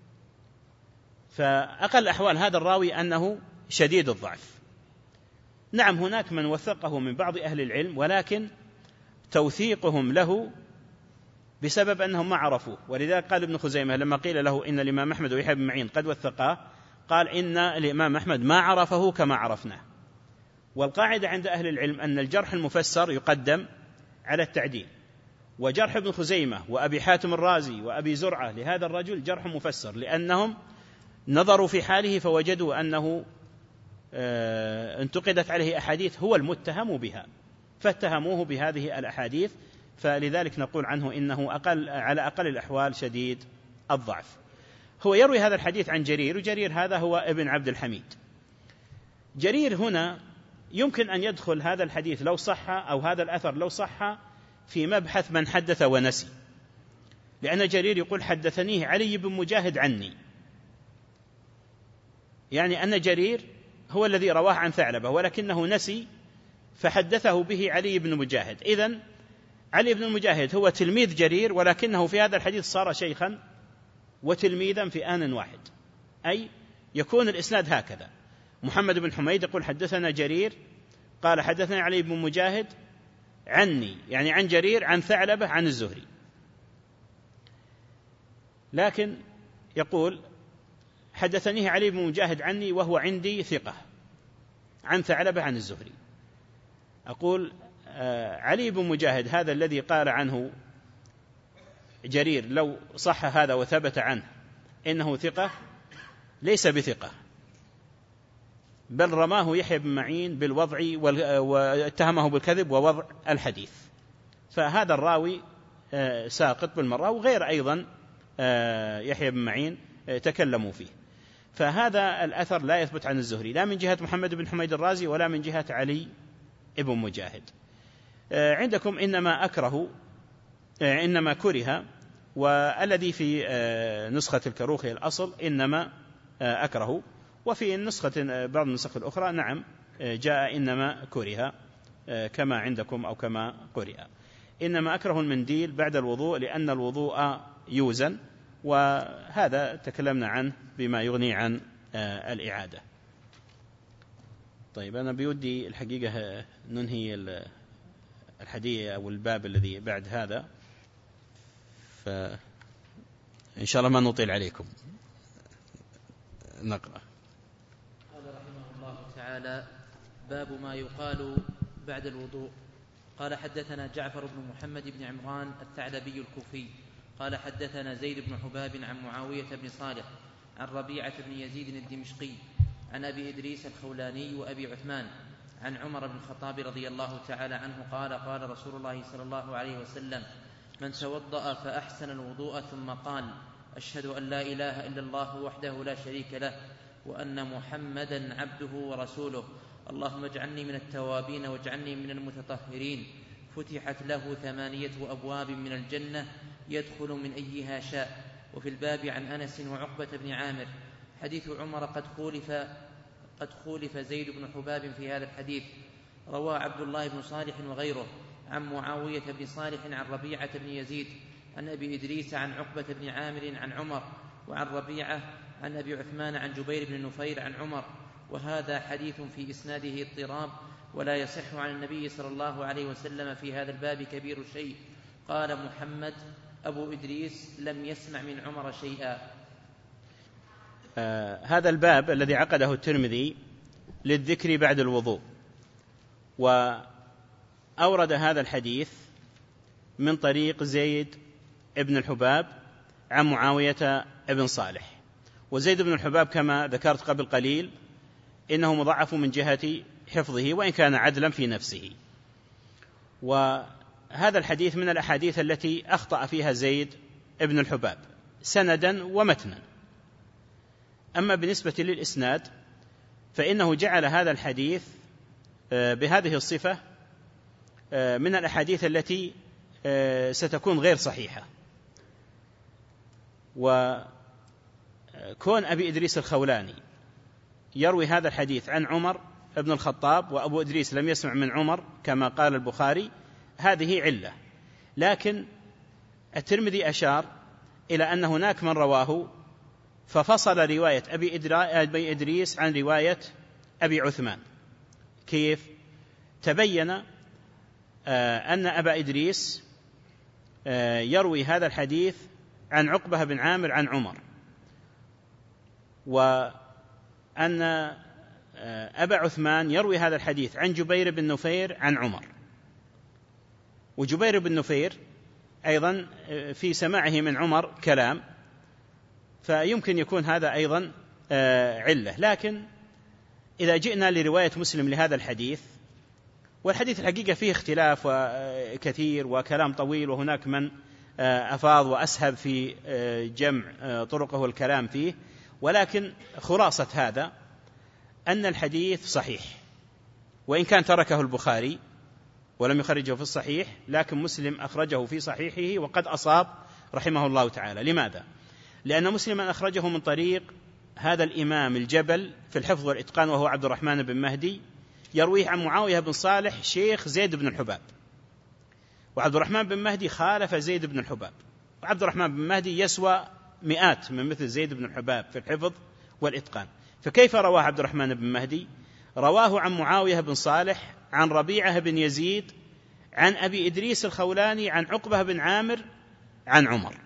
فأقل أحوال هذا الراوي أنه شديد الضعف. نعم، هناك من وثقه من بعض أهل العلم، ولكن توثيقهم له بسبب أنهم ما عرفوه. ولذلك قال ابن خزيمة لما قيل له إن الإمام أحمد ويحيى بن معين قد وثقاه، قال إن الإمام أحمد ما عرفه كما عرفناه. والقاعدة عند أهل العلم أن الجرح المفسر يقدم على التعديل، وجرح ابن خزيمة وأبي حاتم الرازي وأبي زرعة لهذا الرجل جرح مفسر، لأنهم نظروا في حاله فوجدوا أنه انتقدت عليه أحاديث هو المتهم بها، فاتهموه بهذه الأحاديث. فلذلك نقول عنه إنه على أقل الأحوال شديد الضعف. هو يروي هذا الحديث عن جرير، وجرير هذا هو ابن عبد الحميد. جرير هنا يمكن أن يدخل هذا الحديث لو صح، أو هذا الأثر لو صح، في مبحث من حدث ونسي، لأن جرير يقول حدثنيه علي بن مجاهد عني، يعني أن جرير هو الذي رواه عن ثعلبة ولكنه نسي فحدثه به علي بن مجاهد. إذن علي بن المجاهد هو تلميذ جرير، ولكنه في هذا الحديث صار شيخا وتلميذا في آن واحد، أي يكون الإسناد هكذا: محمد بن حميد يقول حدثنا جرير قال حدثنا علي بن مجاهد عني، يعني عن جرير عن ثعلبة عن الزهري. لكن يقول حدثنيه علي بن مجاهد عني وهو عندي ثقة عن ثعلبة عن الزهري. أقول علي بن مجاهد هذا الذي قال عنه جرير لو صح هذا وثبت عنه إنه ثقة، ليس بثقة، بل رماه يحيى بن معين بالوضع واتهمه بالكذب ووضع الحديث، فهذا الراوي ساقط بالمرة، وغير أيضا يحيى بن معين تكلموا فيه. فهذا الأثر لا يثبت عن الزهري لا من جهة محمد بن حميد الرازي ولا من جهة علي بن مجاهد. عندكم إنما كره، والذي في نسخة الكروخي الأصل إنما أكره، وفي بعض النسخ الأخرى نعم جاء إنما كره كما عندكم أو كما قرئ. إنما أكره المنديل بعد الوضوء لأن الوضوء يوزن، وهذا تكلمنا عنه بما يغني عن الإعادة. طيب أنا بودي الحقيقة ننهي الحديث أو الباب الذي بعد هذا، فإن شاء الله ما نطيل عليكم. نقرأ. قال رحمه الله تعالى: باب ما يقال بعد الوضوء. قال حدثنا جعفر بن محمد بن عمران الثعلبي الكوفي قال حدثنا زيد بن حباب عن معاوية بن صالح عن ربيعة بن يزيد الدمشقي عن أبي إدريس الخولاني وأبي عثمان عن عمر بن الخطاب رضي الله تعالى عنه قال: قال رسول الله صلى الله عليه وسلم: من توضأ فأحسن الوضوء ثم قال: أشهد أن لا إله إلا الله وحده لا شريك له وأن محمدا عبده ورسوله، اللهم اجعلني من التوابين واجعلني من المتطهرين، فتحت له 8 أبواب من الجنة يدخل من أيها شاء. وفي الباب عن أنس وعقبة بن عامر. حديث عمر قد خولف زيد بن حباب في هذا الحديث. روى عبد الله بن صالح وغيره عن معاوية بن صالح عن ربيعة بن يزيد عن أبي إدريس عن عقبة بن عامر عن عمر، وعن ربيعة عن أبي عثمان عن جبير بن نفير عن عمر، وهذا حديث في إسناده اضطراب ولا يصح عن النبي صلى الله عليه وسلم في هذا الباب كبير شيء. قال محمد: أبو إدريس لم يسمع من عمر شيئا. هذا الباب الذي عقده الترمذي للذكر بعد الوضوء، وأورد هذا الحديث من طريق زيد ابن الحباب عن معاوية ابن صالح. وزيد بن الحباب كما ذكرت قبل قليل إنه مضعف من جهة حفظه وإن كان عدلا في نفسه، وهذا الحديث من الأحاديث التي أخطأ فيها زيد ابن الحباب سندا ومتنا. أما بالنسبة للإسناد فإنه جعل هذا الحديث بهذه الصفة من الأحاديث التي ستكون غير صحيحة. وكون أبي إدريس الخولاني يروي هذا الحديث عن عمر ابن الخطاب وأبو إدريس لم يسمع من عمر كما قال البخاري، هذه علة. لكن الترمذي أشار إلى أن هناك من رواه ففصل رواية أبي إدريس عن رواية أبي عثمان. كيف؟ تبين أن أبا إدريس يروي هذا الحديث عن عقبة بن عامر عن عمر، وأن أبا عثمان يروي هذا الحديث عن جبير بن نفير عن عمر، وجبير بن نفير أيضا في سماعه من عمر كلام، فيمكن يكون هذا أيضا علة. لكن إذا جئنا لرواية مسلم لهذا الحديث، والحديث الحقيقة فيه اختلاف كثير وكلام طويل، وهناك من أفاض وأسهب في جمع طرقه والكلام فيه، ولكن خلاصة هذا أن الحديث صحيح، وإن كان تركه البخاري ولم يخرجه في الصحيح، لكن مسلم أخرجه في صحيحه وقد أصاب رحمه الله تعالى. لماذا؟ لأن مسلما أخرجه من طريق هذا الإمام الجبل في الحفظ والإتقان وهو عبد الرحمن بن مهدي يرويه عن معاوية بن صالح شيخ زيد بن الحباب، وعبد الرحمن بن مهدي خالف زيد بن الحباب، وعبد الرحمن بن مهدي يسوى مئات من مثل زيد بن الحباب في الحفظ والإتقان. فكيف رواه عبد الرحمن بن مهدي؟ رواه عن معاوية بن صالح عن ربيعة بن يزيد عن أبي إدريس الخولاني عن عقبة بن عامر عن عمر،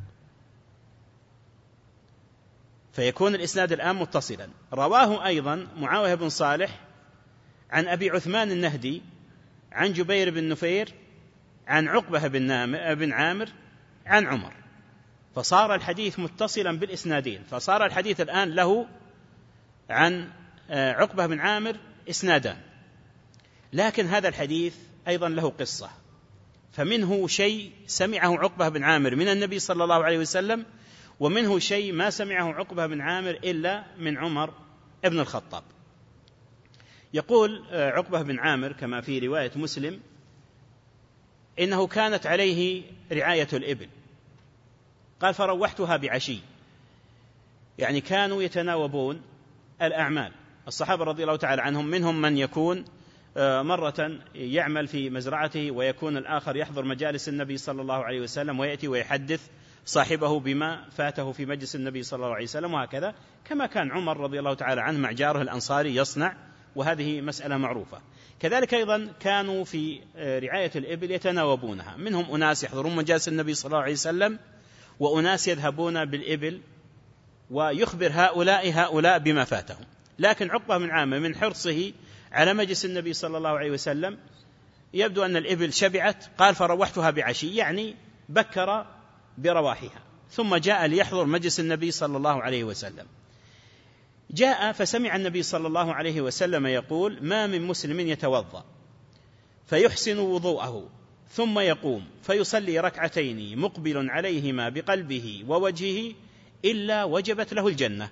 فيكون الإسناد الآن متصلا. رواه أيضا معاوية بن صالح عن أبي عثمان النهدي عن جبير بن نفير عن عقبة بن عامر عن عمر، فصار الحديث متصلا بالإسنادين، فصار الحديث الآن له عن عقبة بن عامر إسنادان. لكن هذا الحديث أيضا له قصة، فمنه شيء سمعه عقبة بن عامر من النبي صلى الله عليه وسلم، ومنه شيء ما سمعه عقبة بن عامر إلا من عمر ابن الخطاب. يقول عقبة بن عامر كما في رواية مسلم إنه كانت عليه رعاية الإبل، قال فروحتها بعشي، يعني كانوا يتناوبون الأعمال. الصحابة رضي الله تعالى عنهم منهم من يكون مرة يعمل في مزرعته، ويكون الآخر يحضر مجالس النبي صلى الله عليه وسلم ويأتي ويحدث صاحبه بما فاته في مجلس النبي صلى الله عليه وسلم، وهكذا كما كان عمر رضي الله تعالى عنه مع جاره الأنصاري يصنع، وهذه مسألة معروفة. كذلك أيضا كانوا في رعاية الإبل يتناوبونها، منهم أناس يحضرون مجالس النبي صلى الله عليه وسلم، وأناس يذهبون بالإبل ويخبر هؤلاء بما فاتهم. لكن عقبة بن عامر من حرصه على مجلس النبي صلى الله عليه وسلم يبدو أن الإبل شبعت، قال فروحتها بعشي، يعني بكر برواحها، ثم جاء ليحضر مجلس النبي صلى الله عليه وسلم. جاء فسمع النبي صلى الله عليه وسلم يقول ما من مسلم يتوضأ فيحسن وضوءه ثم يقوم فيصلي ركعتين مقبل عليهما بقلبه ووجهه إلا وجبت له الجنة.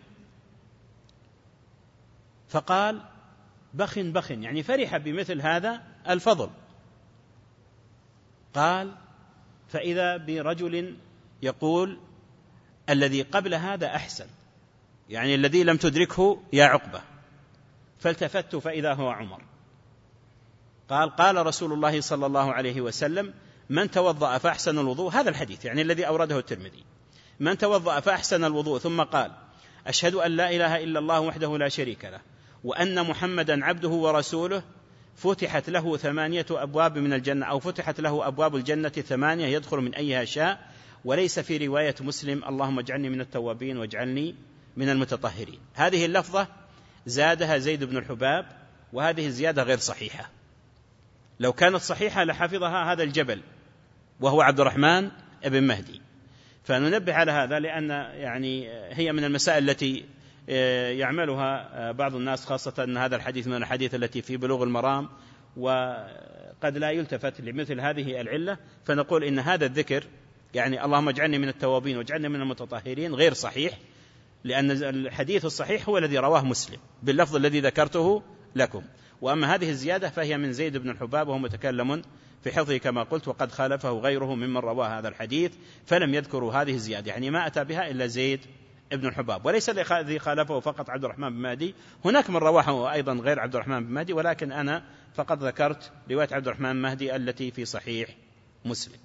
فقال بخ بخ، يعني فرح بمثل هذا الفضل. قال فإذا برجل يقول الذي قبل هذا أحسن، يعني الذي لم تدركه يا عقبة. فالتفت فإذا هو عمر. قال رسول الله صلى الله عليه وسلم من توضأ فأحسن الوضوء، هذا الحديث يعني الذي أورده الترمذي، من توضأ فأحسن الوضوء ثم قال أشهد أن لا إله إلا الله وحده لا شريك له وأن محمدا عبده ورسوله فتحت له 8 أبواب من الجنة، أو فتحت له أبواب الجنة 8 يدخل من أيها شاء. وليس في رواية مسلم اللهم اجعلني من التوابين واجعلني من المتطهرين. هذه اللفظة زادها زيد بن الحباب، وهذه الزيادة غير صحيحة. لو كانت صحيحة لحفظها هذا الجبل وهو عبد الرحمن بن مهدي. فننبه على هذا، لأن يعني هي من المسائل التي يعملها بعض الناس، خاصة أن هذا الحديث من الحديث التي في بلوغ المرام، وقد لا يلتفت لمثل هذه العلة. فنقول إن هذا الذكر يعني اللهم اجعلني من التوابين واجعلني من المتطهرين غير صحيح، لأن الحديث الصحيح هو الذي رواه مسلم باللفظ الذي ذكرته لكم. وأما هذه الزيادة فهي من زيد بن الحباب، وهو متكلم في حفظه كما قلت، وقد خالفه غيره ممن روى هذا الحديث فلم يذكروا هذه الزيادة، يعني ما أتى بها إلا زيد ابن الحباب. وليس الذي خالفه فقط عبد الرحمن بن مهدي، هناك من رواه أيضا غير عبد الرحمن بن مهدي، ولكن أنا فقط ذكرت رواية عبد الرحمن بن مهدي التي في صحيح مسلم.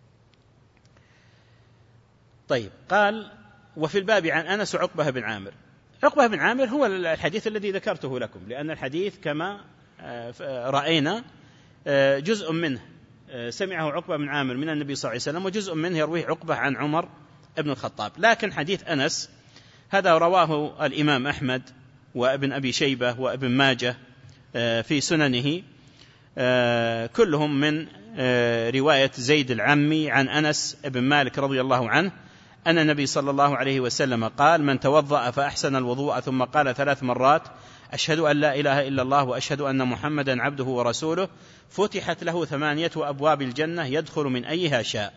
طيب، قال وفي الباب عن أنس وعقبة بن عامر. عقبة بن عامر هو الحديث الذي ذكرته لكم، لأن الحديث كما رأينا جزء منه سمعه عقبة بن عامر من النبي صلى الله عليه وسلم، وجزء منه يرويه عقبة عن عمر ابن الخطاب. لكن حديث أنس هذا رواه الإمام أحمد وابن أبي شيبة وابن ماجه في سننه، كلهم من رواية زيد العمي عن أنس بن مالك رضي الله عنه أن النبي صلى الله عليه وسلم قال من توضأ فأحسن الوضوء ثم قال 3 مرات أشهد أن لا إله إلا الله وأشهد أن محمدا عبده ورسوله فتحت له 8 أبواب الجنة يدخل من أيها شاء.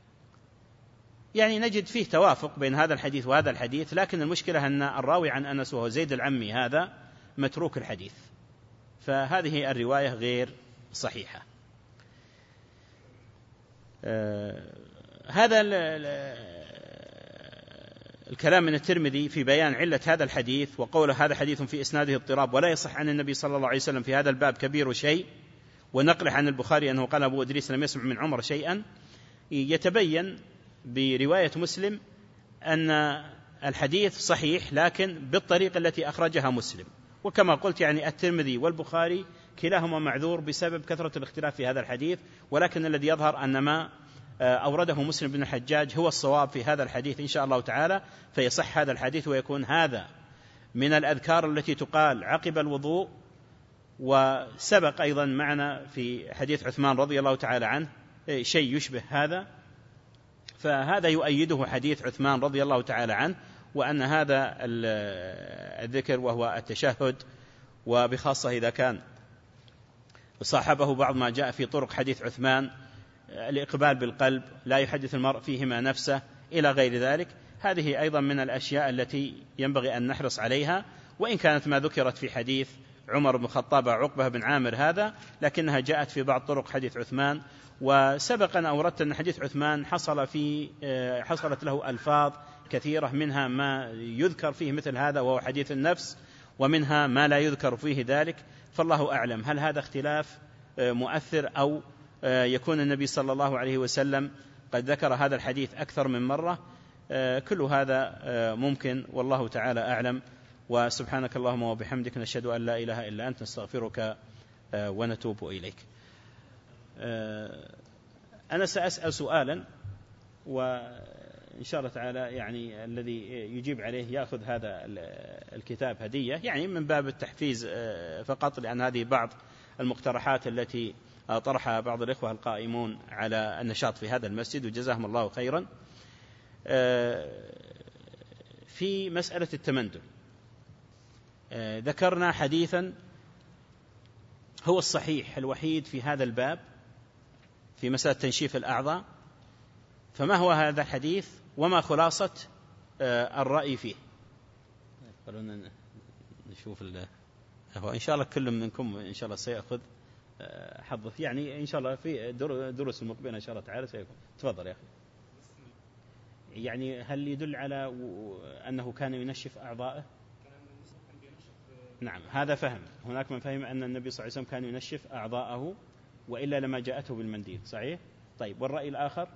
يعني نجد فيه توافق بين هذا الحديث وهذا الحديث، لكن المشكلة أن الراوي عن أنس وهو زيد العمي هذا متروك الحديث، فهذه الرواية غير صحيحة. هذا الكلام من الترمذي في بيان علة هذا الحديث وقوله هذا حديث في إسناده اضطراب ولا يصح عن النبي صلى الله عليه وسلم في هذا الباب كبير شيء، ونقله عن البخاري أنه قال أبو إدريس لم يسمع من عمر شيئا، يتبين برواية مسلم أن الحديث صحيح لكن بالطريقة التي أخرجها مسلم. وكما قلت يعني الترمذي والبخاري كلاهما معذور بسبب كثرة الاختلاف في هذا الحديث، ولكن الذي يظهر أن ما أورده مسلم بن الحجاج هو الصواب في هذا الحديث إن شاء الله تعالى، فيصح هذا الحديث ويكون هذا من الأذكار التي تقال عقب الوضوء. وسبق أيضا معنا في حديث عثمان رضي الله تعالى عنه شيء يشبه هذا، فهذا يؤيده حديث عثمان رضي الله تعالى عنه، وأن هذا الذكر وهو التشهد، وبخاصة إذا كان صاحبه بعض ما جاء في طرق حديث عثمان، الإقبال بالقلب، لا يحدث المرء فيهما نفسه، إلى غير ذلك، هذه أيضا من الأشياء التي ينبغي أن نحرص عليها، وإن كانت ما ذكرت في حديث عمر بن الخطاب عقبة بن عامر هذا، لكنها جاءت في بعض طرق حديث عثمان. وسبق أن أوردت أن حديث عثمان حصلت له ألفاظ كثيرة، منها ما يذكر فيه مثل هذا وهو حديث النفس، ومنها ما لا يذكر فيه ذلك، فالله أعلم هل هذا اختلاف مؤثر أو يكون النبي صلى الله عليه وسلم قد ذكر هذا الحديث أكثر من مرة. كل هذا ممكن، والله تعالى أعلم. وسبحانك اللهم وبحمدك نشهد أن لا إله إلا أنت نستغفرك ونتوب إليك. أنا سأسأل سؤالا، وإن شاء الله تعالى يعني الذي يجيب عليه يأخذ هذا الكتاب هدية، يعني من باب التحفيز فقط، لأن هذه بعض المقترحات التي طرحها بعض الإخوة القائمون على النشاط في هذا المسجد، وجزاهم الله خيرا. في مسألة التمندل ذكرنا حديثا هو الصحيح الوحيد في هذا الباب في مسألة تنشيف الأعضاء، فما هو هذا الحديث وما خلاصة الرأي فيه؟ خلونا نشوف هو إن شاء الله كل منكم إن شاء الله سيأخذ حظه، يعني إن شاء الله في دروس المقبلة إن شاء الله تعالى سيكون. تفضل يا أخي. يعني هل يدل على أنه كان ينشف أعضائه؟ نعم، هذا فهم. هناك من فهم أن النبي صلى الله عليه وسلم كان ينشف أعضاءه وإلا لما جاءته بالمنديل، صحيح؟ طيب، والرأي الآخر؟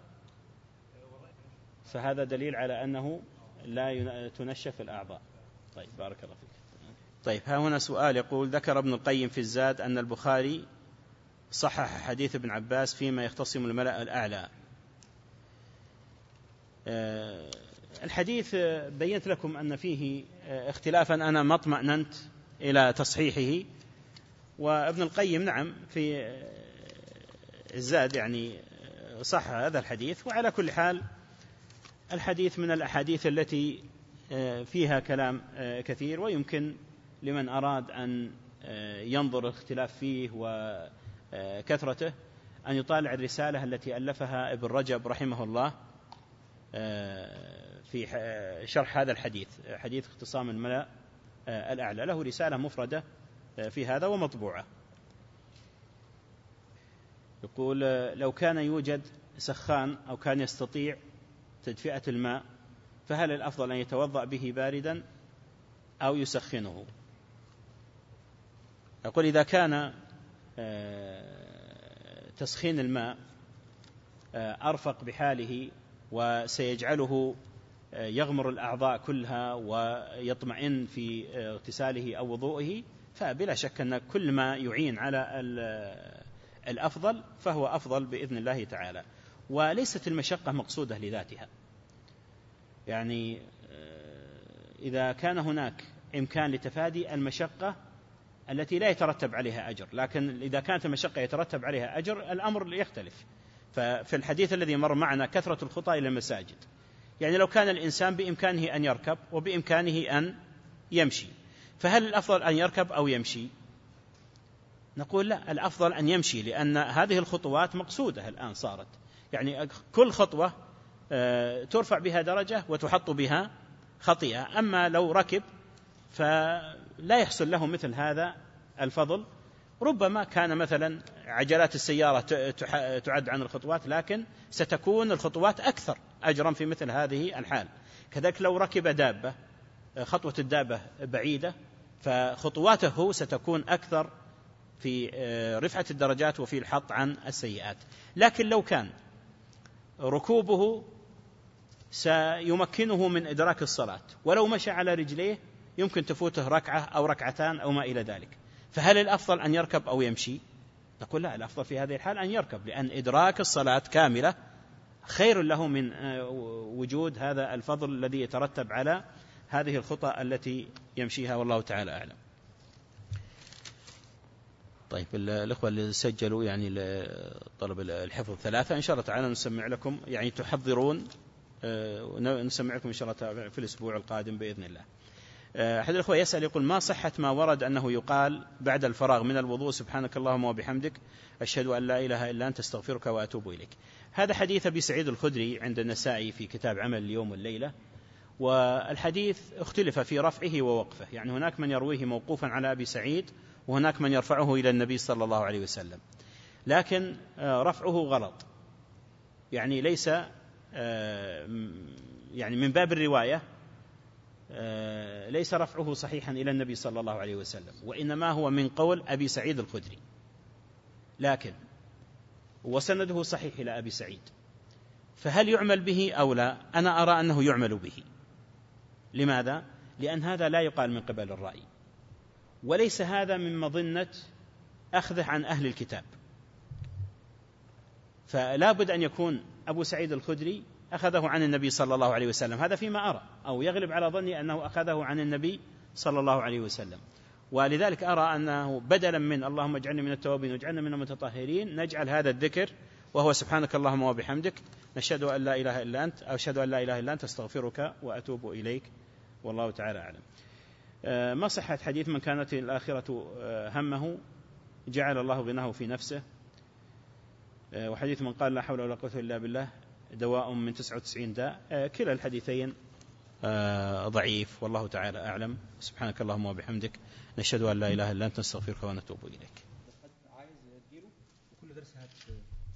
فهذا دليل على أنه لا تنشف الأعضاء. طيب، بارك الله فيك. طيب، ها هنا سؤال يقول: ذكر ابن القيم في الزاد أن البخاري صحح حديث ابن عباس فيما يختصم الملأ الأعلى. الحديث بينت لكم أن فيه اختلافا، أنا ما اطمأننت إلى تصحيحه، وابن القيم نعم في الزاد يعني صح هذا الحديث. وعلى كل حال الحديث من الأحاديث التي فيها كلام كثير، ويمكن لمن أراد أن ينظر الاختلاف فيه وكثرته أن يطالع الرسالة التي ألفها ابن رجب رحمه الله في شرح هذا الحديث، حديث اختصام الملأ الأعلى، له رسالة مفردة في هذا ومطبوعة. يقول: لو كان يوجد سخان أو كان يستطيع تدفئة الماء، فهل الأفضل أن يتوضأ به باردا أو يسخنه؟ يقول: إذا كان تسخين الماء أرفق بحاله وسيجعله يغمر الأعضاء كلها ويطمئن في اغتساله أو وضوئه، فبلا شك أن كل ما يعين على الأفضل فهو أفضل بإذن الله تعالى. وليست المشقة مقصودة لذاتها، يعني إذا كان هناك إمكان لتفادي المشقة التي لا يترتب عليها أجر، لكن إذا كانت المشقة يترتب عليها أجر الأمر يختلف. ففي الحديث الذي مر معنا كثرة الخطى إلى المساجد، يعني لو كان الإنسان بإمكانه أن يركب وبإمكانه أن يمشي، فهل الأفضل أن يركب أو يمشي؟ نقول لا، الأفضل أن يمشي، لأن هذه الخطوات مقصودة الآن صارت، يعني كل خطوة ترفع بها درجة وتحط بها خطيئة. أما لو ركب فلا يحصل له مثل هذا الفضل. ربما كان مثلا عجلات السيارة تعد عن الخطوات، لكن ستكون الخطوات أكثر أجرا في مثل هذه الحال. كذلك لو ركب دابة خطوة الدابة بعيدة فخطواته ستكون أكثر في رفعة الدرجات وفي الحط عن السيئات. لكن لو كان ركوبه سيمكنه من إدراك الصلاة ولو مشى على رجليه يمكن تفوته ركعة أو ركعتان أو ما إلى ذلك، فهل الأفضل أن يركب أو يمشي؟ نقول لا، الأفضل في هذه الحال أن يركب، لأن إدراك الصلاة كاملة خير له من وجود هذا الفضل الذي يترتب على هذه الخطى التي يمشيها، والله تعالى أعلم. طيب الأخوة اللي سجلوا يعني طلب الحفظ 3 إن شاء الله تعالى نسمع لكم، يعني تحضرون، نسمع لكم إن شاء الله في الأسبوع القادم بإذن الله. أحد الأخوة يسأل يقول: ما صحة ما ورد أنه يقال بعد الفراغ من الوضوء سبحانك اللهم وبحمدك أشهد أن لا إله إلا أنت أستغفرك وأتوب إليك؟ هذا حديث أبي سعيد الخدري عند النسائي في كتاب عمل اليوم والليلة، والحديث اختلف في رفعه ووقفه، يعني هناك من يرويه موقوفا على أبي سعيد وهناك من يرفعه إلى النبي صلى الله عليه وسلم، لكن رفعه غلط، يعني ليس يعني من باب الرواية ليس رفعه صحيحا إلى النبي صلى الله عليه وسلم، وإنما هو من قول أبي سعيد الخدري، لكن وسنده صحيح إلى أبي سعيد، فهل يعمل به أو لا؟ أنا أرى أنه يعمل به. لماذا؟ لأن هذا لا يقال من قبل الرأي، وليس هذا من مظنة أخذه عن أهل الكتاب، فلا بد أن يكون أبو سعيد الخدري أخذه عن النبي صلى الله عليه وسلم، هذا فيما أرى، أو يغلب على ظني أنه أخذه عن النبي صلى الله عليه وسلم، ولذلك أرى أنه بدلا من اللهم اجعلني من التوابين واجعلنا من المتطهرين نجعل هذا الذكر وهو سبحانك اللهم وبحمدك نشهد أن لا إله إلا أنت أو أشهد أن لا إله إلا أنت أستغفرك وأتوب إليك، والله تعالى أعلم. ما صحة حديث من كانت الآخرة همه جعل الله غناه في نفسه، وحديث من قال لا حول ولا قوة إلا بالله دواء من 99 داء، كلا الحديثين ضعيف، والله تعالى أعلم. سبحانك اللهم وبحمدك نشهد أن لا إله إلا أنت نستغفرك ونتوب إليك. عايز تديره وكل درس